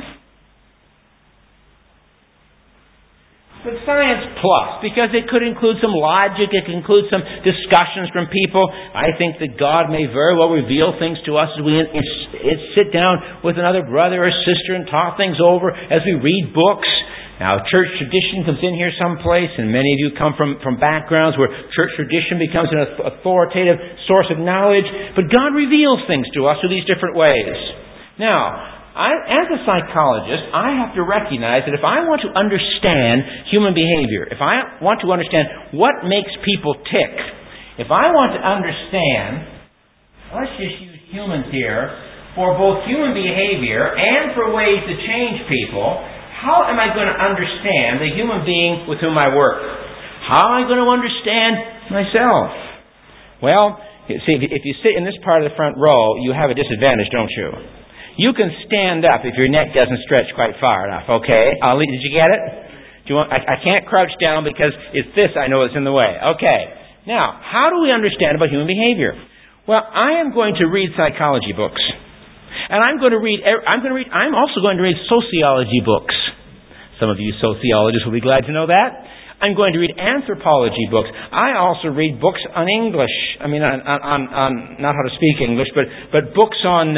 But science plus, because it could include some logic, it could include some discussions from people. I think that God may very well reveal things to us as we sit down with another brother or sister and talk things over as we read books. Now, church tradition comes in here someplace, and many of you come from backgrounds where church tradition becomes an authoritative source of knowledge. But God reveals things to us through these different ways. Now, as a psychologist, I have to recognize that if I want to understand human behavior, if I want to understand what makes people tick, if I want to understand, let's just use humans here, for both human behavior and for ways to change people, how am I going to understand the human being with whom I work? How am I going to understand myself? Well, See, if you sit in this part of the front row, you have a disadvantage, don't you? You can stand up if your neck doesn't stretch quite far enough, okay? Did you get it? I can't crouch down because it's this I know is in the way. Okay. Now, how do we understand about human behavior? Well, I am going to read psychology books. And I'm also going to read sociology books. Some of you sociologists will be glad to know that. I'm going to read anthropology books. I also read books on English. I mean, on not how to speak English, but books on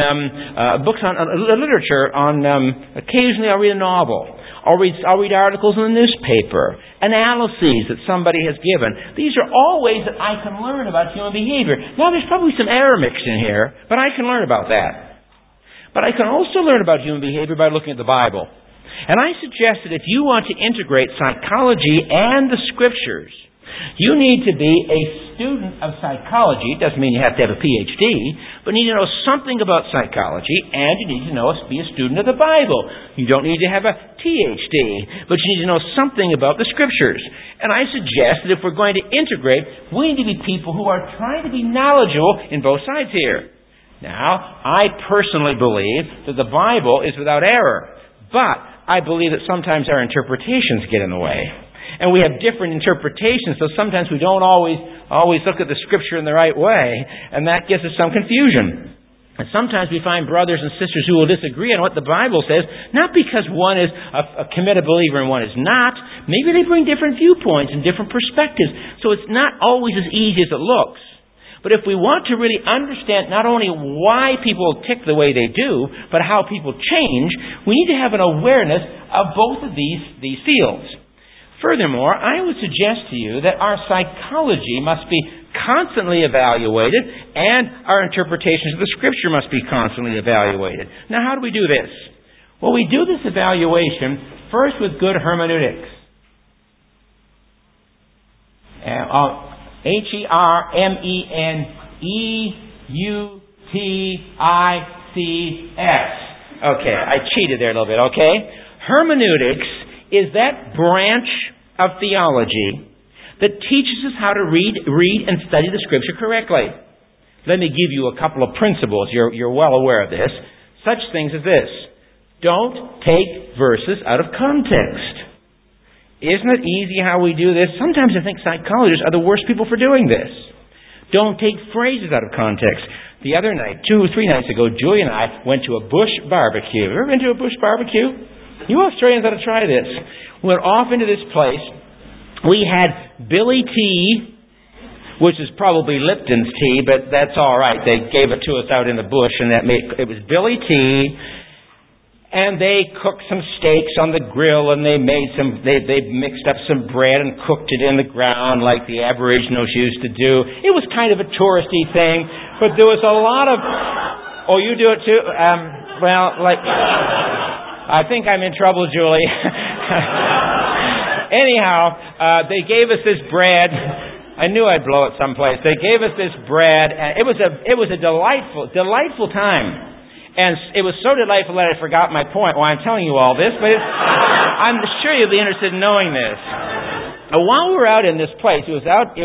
literature. Occasionally, I'll read a novel. I'll read articles in the newspaper, analyses that somebody has given. These are all ways that I can learn about human behavior. Now, there's probably some error mixed in here, but I can learn about that. But I can also learn about human behavior by looking at the Bible. And I suggest that if you want to integrate psychology and the Scriptures, you need to be a student of psychology. It doesn't mean you have to have a PhD, but you need to know something about psychology, and you need to be a student of the Bible. You don't need to have a PhD, but you need to know something about the Scriptures. And I suggest that if we're going to integrate, we need to be people who are trying to be knowledgeable in both sides here. Now, I personally believe that the Bible is without error, but I believe that sometimes our interpretations get in the way. And we have different interpretations, so sometimes we don't always look at the Scripture in the right way, and that gives us some confusion. And sometimes we find brothers and sisters who will disagree on what the Bible says, not because one is a committed believer and one is not. Maybe they bring different viewpoints and different perspectives, so it's not always as easy as it looks. But if we want to really understand not only why people tick the way they do, but how people change, we need to have an awareness of both of these fields. Furthermore, I would suggest to you that our psychology must be constantly evaluated, and our interpretations of the Scripture must be constantly evaluated. Now, how do we do this? Well, we do this evaluation first with good hermeneutics. Hermeneutics. Okay, I cheated there a little bit, okay? Hermeneutics is that branch of theology that teaches us how to read and study the Scripture correctly. Let me give you a couple of principles. You're well aware of this. Such things as this. Don't take verses out of context. Isn't it easy how we do this? Sometimes I think psychologists are the worst people for doing this. Don't take phrases out of context. The other night, 2 or 3 nights ago, Julie and I went to a bush barbecue. Ever been to a bush barbecue? You Australians ought to try this. We went off into this place. We had Billy tea, which is probably Lipton's tea, but that's all right. They gave it to us out in the bush, and it was Billy tea. And they cooked some steaks on the grill, and they mixed up some bread and cooked it in the ground like the Aboriginals used to do. It was kind of a touristy thing, but there was a lot of... Oh, you do it too? I think I'm in trouble, Julie. Anyhow, they gave us this bread. I knew I'd blow it someplace. They gave us this bread, and it was a delightful time. And it was so delightful that I forgot my point while I'm telling you all this, but I'm sure you'll be interested in knowing this. While we were out in this place, it was out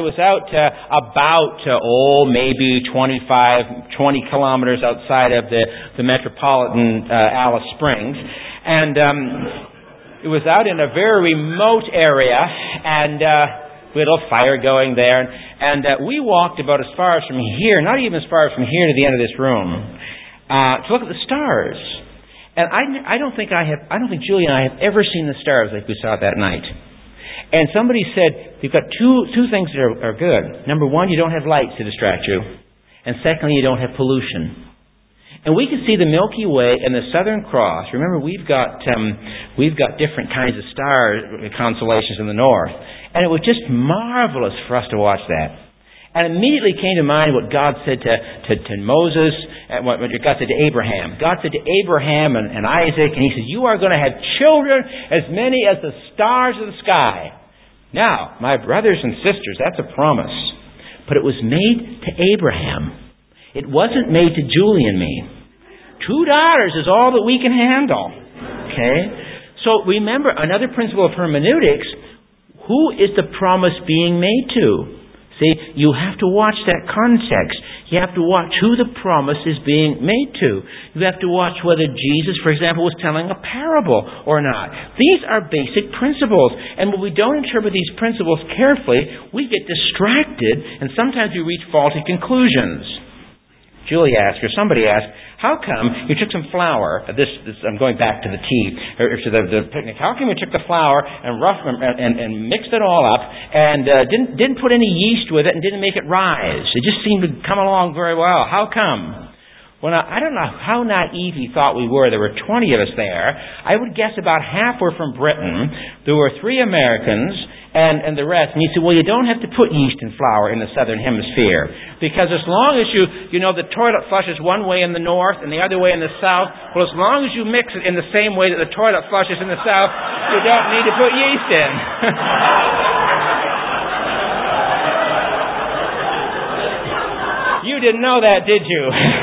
maybe 20 kilometers outside of the metropolitan Alice Springs. And it was out in a very remote area, and we had a little fire going there. And we walked about as far as from here, not even as far as from here to the end of this room, to look at the stars. And I don't think Julie and I have ever seen the stars like we saw that night. And somebody said, you've got two things that are good. Number one, you don't have lights to distract you. And secondly, you don't have pollution. And we could see the Milky Way and the Southern Cross. Remember, we've got different kinds of star constellations in the north. And it was just marvelous for us to watch that. And immediately came to mind what God said to Moses, and what God said to Abraham. God said to Abraham and Isaac, and He said, you are going to have children as many as the stars of the sky. Now, my brothers and sisters, that's a promise. But it was made to Abraham. It wasn't made to Julie and me. 2 daughters is all that we can handle. Okay? So remember, another principle of hermeneutics, who is the promise being made to? See, you have to watch that context. You have to watch who the promise is being made to. You have to watch whether Jesus, for example, was telling a parable or not. These are basic principles. And when we don't interpret these principles carefully, we get distracted and sometimes we reach faulty conclusions. Julie asked, or somebody asked, how come you took some flour, I'm going back to the tea, or to the picnic, how come you took the flour and mixed it all up and didn't put any yeast with it and didn't make it rise? It just seemed to come along very well. How come? Well, now, I don't know how naive he thought we were. There were 20 of us there. I would guess about half were from Britain. There were 3 Americans and the rest. And he said, well, you don't have to put yeast in flour in the southern hemisphere. Because as long as you know, the toilet flushes one way in the north and the other way in the south. Well, as long as you mix it in the same way that the toilet flushes in the south, you don't need to put yeast in. You didn't know that, did you?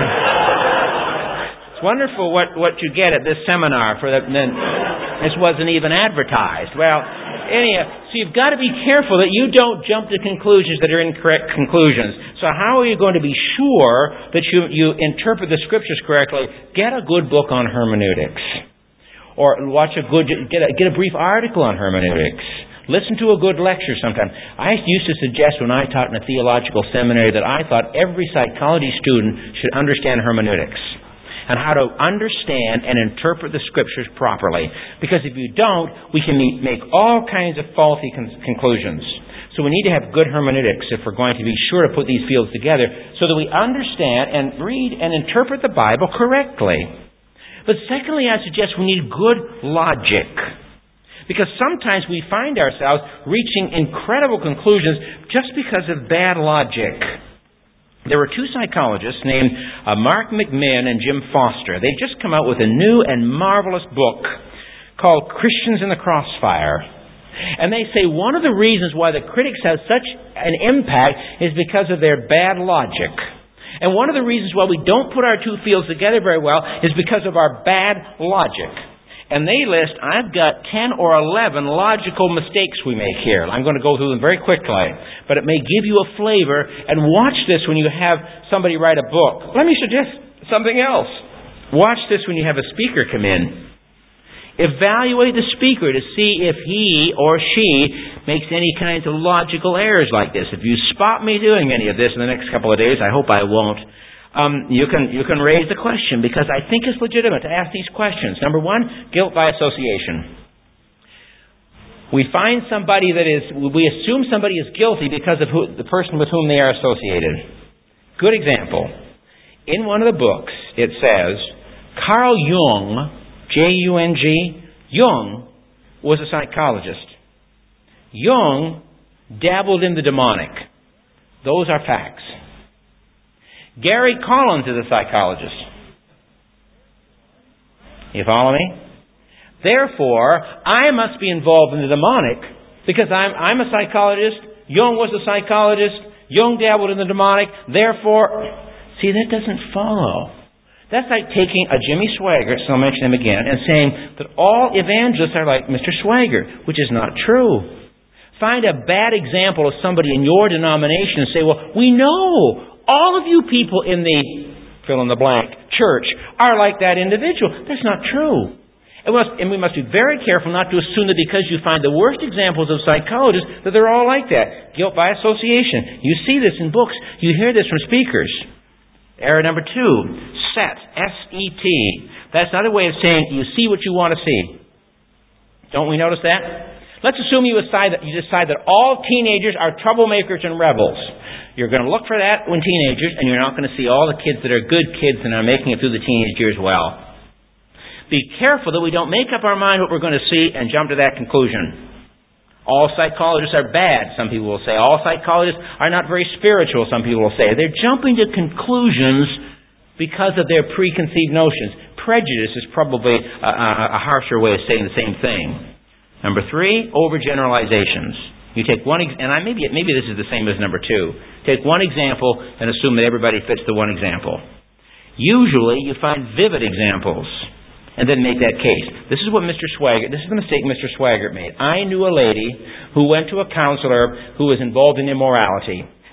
It's wonderful what you get at this seminar. This wasn't even advertised. Well, anyhow, so you've got to be careful that you don't jump to conclusions that are incorrect conclusions. So how are you going to be sure that you interpret the Scriptures correctly? Get a good book on hermeneutics. Or get a brief article on hermeneutics. Listen to a good lecture sometime. I used to suggest when I taught in a theological seminary that I thought every psychology student should understand hermeneutics and how to understand and interpret the Scriptures properly. Because if you don't, we can make all kinds of faulty conclusions. So we need to have good hermeneutics if we're going to be sure to put these fields together so that we understand and read and interpret the Bible correctly. But secondly, I suggest we need good logic. Because sometimes we find ourselves reaching incredible conclusions just because of bad logic. There were 2 psychologists named Mark McMinn and Jim Foster. They'd just come out with a new and marvelous book called Christians in the Crossfire. And they say one of the reasons why the critics have such an impact is because of their bad logic. And one of the reasons why we don't put our 2 fields together very well is because of our bad logic. And they list, I've got 10 or 11 logical mistakes we make here. I'm going to go through them very quickly. But it may give you a flavor. And watch this when you have somebody write a book. Let me suggest something else. Watch this when you have a speaker come in. Evaluate the speaker to see if he or she makes any kinds of logical errors like this. If you spot me doing any of this in the next couple of days, I hope I won't. You can raise the question because I think it's legitimate to ask these questions. Number 1, guilt by association. We find we assume somebody is guilty because of the person with whom they are associated. Good example. In one of the books, it says, Carl Jung, J-U-N-G, Jung was a psychologist. Jung dabbled in the demonic. Those are facts. Gary Collins is a psychologist. You follow me? Therefore, I must be involved in the demonic because I'm a psychologist. Jung was a psychologist. Jung dabbled in the demonic. Therefore, see, that doesn't follow. That's like taking a Jimmy Swaggart, so I'll mention him again, and saying that all evangelists are like Mr. Swaggart, which is not true. Find a bad example of somebody in your denomination and say, well, we know all of you people in the fill-in-the-blank church are like that individual. That's not true. And we must be very careful not to assume that because you find the worst examples of psychologists that they're all like that. Guilt by association. You see this in books. You hear this from speakers. Error number 2. Set. S-E-T. That's another way of saying you see what you want to see. Don't we notice that? Let's assume you decide that all teenagers are troublemakers and rebels. You're going to look for that when teenagers, and you're not going to see all the kids that are good kids and are making it through the teenage years well. Be careful that we don't make up our mind what we're going to see and jump to that conclusion. All psychologists are bad, some people will say. All psychologists are not very spiritual, some people will say. They're jumping to conclusions because of their preconceived notions. Prejudice is probably a harsher way of saying the same thing. Number 3, overgeneralizations. You take one, and maybe this is the same as number 2. Take one example and assume that everybody fits the one example. Usually, you find vivid examples, and then make that case. This is the mistake Mr. Swaggart made. I knew a lady who went to a counselor who was involved in immorality.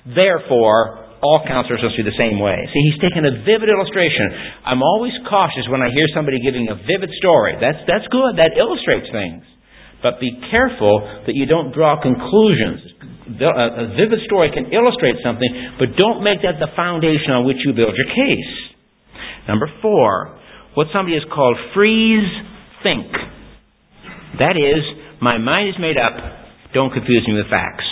Therefore, all counselors must be the same way. See, he's taken a vivid illustration. I'm always cautious when I hear somebody giving a vivid story. That's good. That illustrates things. But be careful that you don't draw conclusions. A vivid story can illustrate something, but don't make that the foundation on which you build your case. Number 4, what somebody has called freeze think. That is, my mind is made up. Don't confuse me with facts.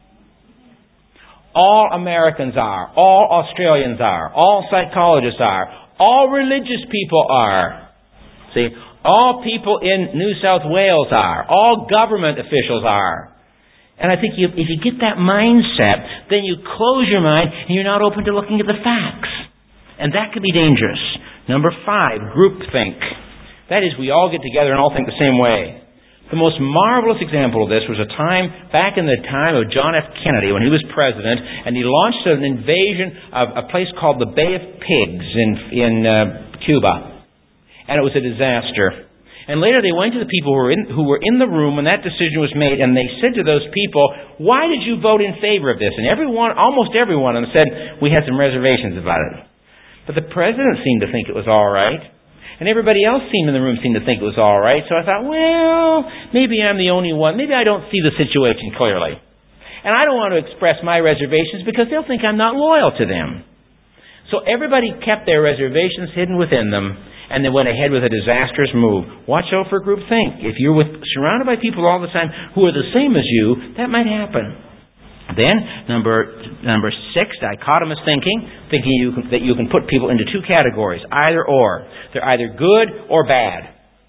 All Americans are. All Australians are. All psychologists are. All religious people are. See, all people in New South Wales are. All government officials are. And I think if you get that mindset, then you close your mind and you're not open to looking at the facts. And that could be dangerous. Number 5, groupthink. That is, we all get together and all think the same way. The most marvelous example of this was back in the time of John F. Kennedy when he was president, and he launched an invasion of a place called the Bay of Pigs in Cuba. And it was a disaster. And later they went to the people who were in the room when that decision was made, and they said to those people, "Why did you vote in favor of this?" And almost everyone of them said, "We had some reservations about it." But the president seemed to think it was all right. And everybody else in the room seemed to think it was all right. So I thought, well, maybe I'm the only one. Maybe I don't see the situation clearly. And I don't want to express my reservations because they'll think I'm not loyal to them. So everybody kept their reservations hidden within them, and they went ahead with a disastrous move. Watch out for groupthink. If you're surrounded by people all the time who are the same as you, that might happen. Then, number 6, dichotomous thinking that you can put people into 2 categories, either or. They're either good or bad.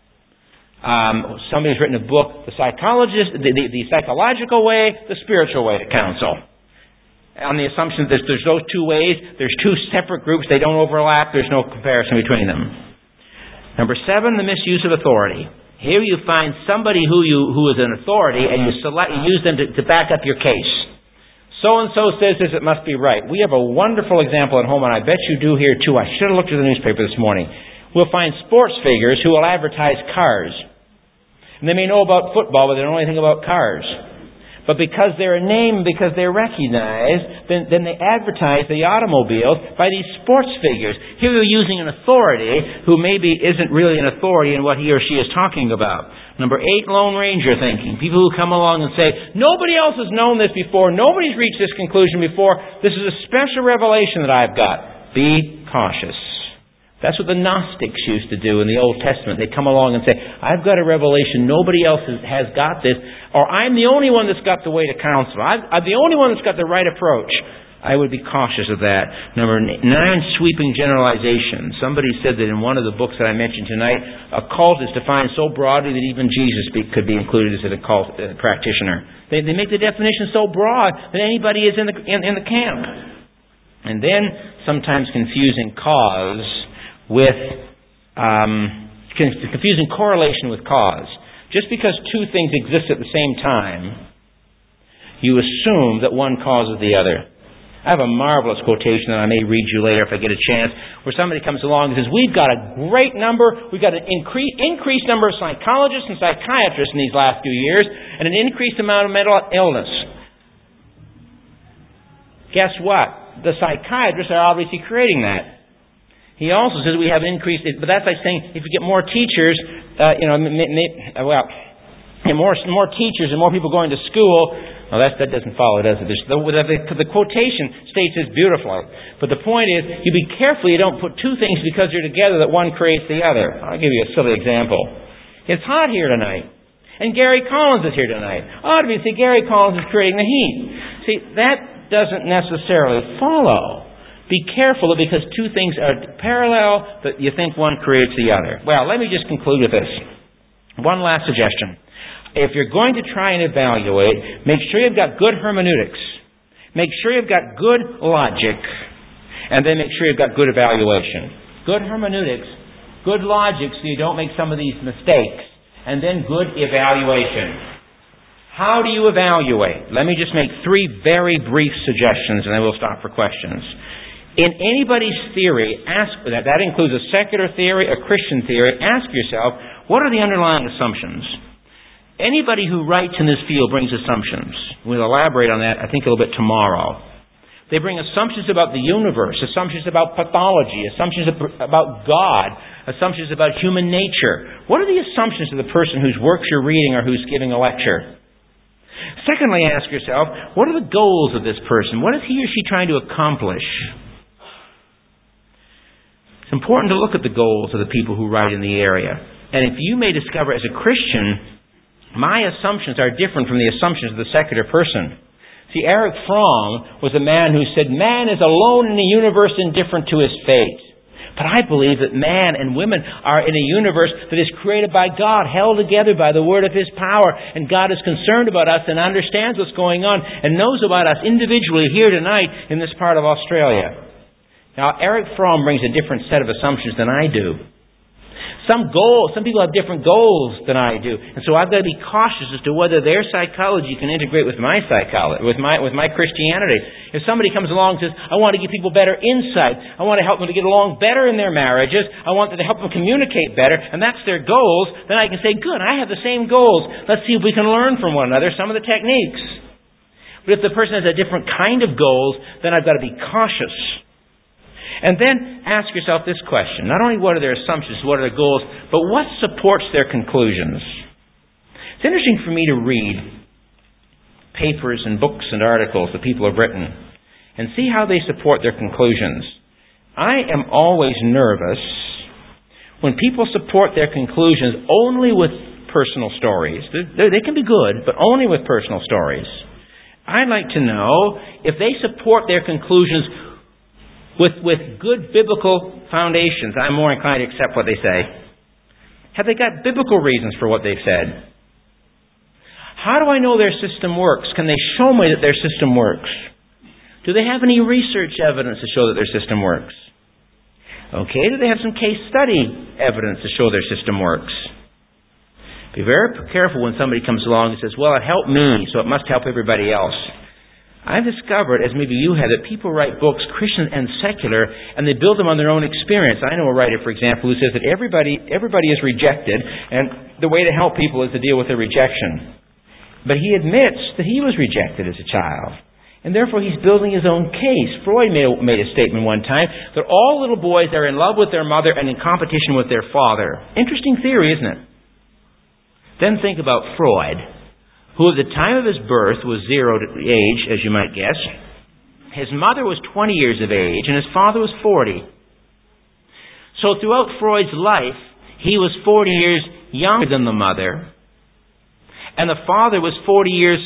Somebody's written a book, the psychological way, the spiritual way to counsel. On the assumption that there's those 2 ways, there's 2 separate groups, they don't overlap, there's no comparison between them. Number 7, the misuse of authority. Here you find somebody who is an authority, and you use them to back up your case. So-and-so says this, it must be right. We have a wonderful example at home, and I bet you do here too. I should have looked at the newspaper this morning. We'll find sports figures who will advertise cars. And they may know about football, but they don't know anything about cars. But because they're a name, because they're recognized, then they advertise the automobiles by these sports figures. Here you're using an authority who maybe isn't really an authority in what he or she is talking about. Number 8, Lone Ranger thinking. People who come along and say, nobody else has known this before, nobody's reached this conclusion before, this is a special revelation that I've got. Be cautious. That's what the Gnostics used to do in the Old Testament. They'd come along and say, I've got a revelation, nobody else has got this, or I'm the only one that's got the way to counsel. I'm the only one that's got the right approach. I would be cautious of that. Number 9, sweeping generalization. Somebody said that in one of the books that I mentioned tonight, a cult is defined so broadly that even Jesus could be included as a cult practitioner. They make the definition so broad that anybody is in the camp. And then sometimes confusing confusing correlation with cause. Just because 2 things exist at the same time, you assume that one causes the other. I have a marvelous quotation that I may read you later if I get a chance, where somebody comes along and says, we've got an increased number of psychologists and psychiatrists in these last few years, and an increased amount of mental illness. Guess what? The psychiatrists are obviously creating that. He also says we have increased, but that's like saying if you get more teachers, more teachers and more people going to school. Well, that doesn't follow, does it? The quotation states this beautifully. But the point is, you be careful you don't put 2 things because they're together that one creates the other. I'll give you a silly example. It's hot here tonight, and Gary Collins is here tonight. Obviously, Gary Collins is creating the heat. See, that doesn't necessarily follow. Be careful that because 2 things are parallel, that you think one creates the other. Well, let me just conclude with this. One last suggestion. If you're going to try and evaluate, make sure you've got good hermeneutics. Make sure you've got good logic. And then make sure you've got good evaluation. Good hermeneutics, good logic so you don't make some of these mistakes. And then good evaluation. How do you evaluate? Let me just make 3 very brief suggestions and then we'll stop for questions. In anybody's theory, that includes a secular theory, a Christian theory, ask yourself, what are the underlying assumptions? Anybody who writes in this field brings assumptions. We'll elaborate on that, I think, a little bit tomorrow. They bring assumptions about the universe, assumptions about pathology, assumptions about God, assumptions about human nature. What are the assumptions of the person whose works you're reading or who's giving a lecture? Secondly, ask yourself, what are the goals of this person? What is he or she trying to accomplish? It's important to look at the goals of the people who write in the area. And if you may discover as a Christian, my assumptions are different from the assumptions of the secular person. See, Erich Fromm was a man who said, man is alone in the universe indifferent to his fate. But I believe that man and women are in a universe that is created by God, held together by the word of His power. And God is concerned about us and understands what's going on and knows about us individually here tonight in this part of Australia. Now, Erich Fromm brings a different set of assumptions than I do. Some people have different goals than I do. And so I've got to be cautious as to whether their psychology can integrate with my psychology, with my Christianity. If somebody comes along and says, I want to give people better insight, I want to help them to get along better in their marriages, I want to help them communicate better, and that's their goals, then I can say, good, I have the same goals. Let's see if we can learn from one another some of the techniques. But if the person has a different kind of goals, then I've got to be cautious. And then ask yourself this question. Not only what are their assumptions, what are their goals, but what supports their conclusions? It's interesting for me to read papers and books and articles that people have written and see how they support their conclusions. I am always nervous when people support their conclusions only with personal stories. They can be good, but only with personal stories. I'd like to know if they support their conclusions with good biblical foundations. I'm more inclined to accept what they say. Have they got biblical reasons for what they've said? How do I know their system works? Can they show me that their system works? Do they have any research evidence to show that their system works? Okay, do they have some case study evidence to show their system works? Be very careful when somebody comes along and says, well, it helped me, so it must help everybody else. I've discovered, as maybe you have, that people write books, Christian and secular, and they build them on their own experience. I know a writer, for example, who says that everybody is rejected, and the way to help people is to deal with their rejection. But he admits that he was rejected as a child, and therefore he's building his own case. Freud made a statement one time that all little boys are in love with their mother and in competition with their father. Interesting theory, isn't it? Then think about Freud, who at the time of his birth was 0 age, as you might guess. His mother was 20 years of age, and his father was 40. So throughout Freud's life, he was 40 years younger than the mother, and the father was 40 years,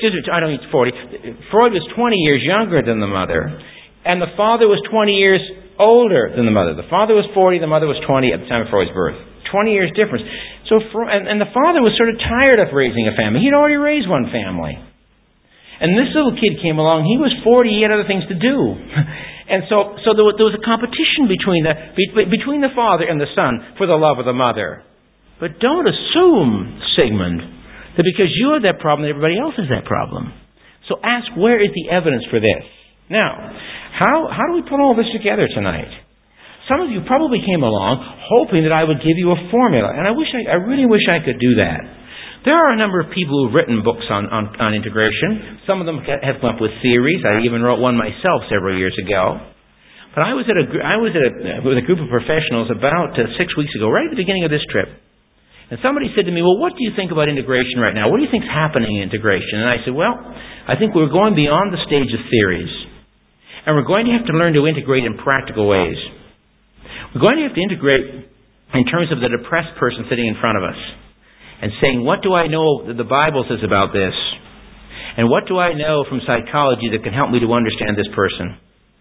Freud was 20 years younger than the mother, and the father was 20 years older than the mother. The father was 40, the mother was 20 at the time of Freud's birth. 20 years difference. So, and the father was sort of tired of raising a family. He'd already raised one family. And this little kid came along. He was 40. He had other things to do. And so there was a competition between the father and the son for the love of the mother. But don't assume, Sigmund, that because you have that problem, that everybody else has that problem. So ask, where is the evidence for this? Now, how do we put all this together tonight? Some of you probably came along hoping that I would give you a formula, and I really wish I could do that. There are a number of people who've written books on integration. Some of them have come up with theories. I even wrote one myself several years ago. But I was with a group of professionals about 6 weeks ago, right at the beginning of this trip. And somebody said to me, well, what do you think about integration right now? What do you think is happening in integration? And I said, well, I think we're going beyond the stage of theories. And we're going to have to learn to integrate in practical ways. We're going to have to integrate in terms of the depressed person sitting in front of us and saying, what do I know that the Bible says about this? And what do I know from psychology that can help me to understand this person?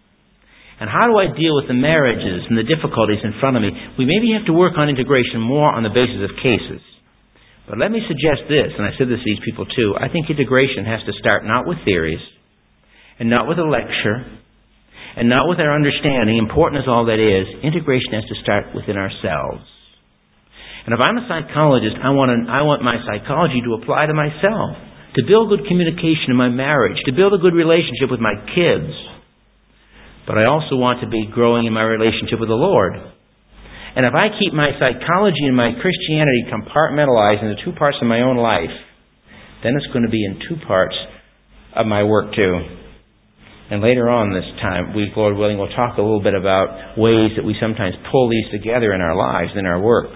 And how do I deal with the marriages and the difficulties in front of me? We maybe have to work on integration more on the basis of cases. But let me suggest this, and I said this to these people too, I think integration has to start not with theories and not with a lecture and not with our understanding, important as all that is. Integration has to start within ourselves. And if I'm a psychologist, I want my psychology to apply to myself, to build good communication in my marriage, to build a good relationship with my kids. But I also want to be growing in my relationship with the Lord. And if I keep my psychology and my Christianity compartmentalized into 2 parts of my own life, then it's going to be in 2 parts of my work too. And later on this time, Lord willing, we'll talk a little bit about ways that we sometimes pull these together in our lives, in our work.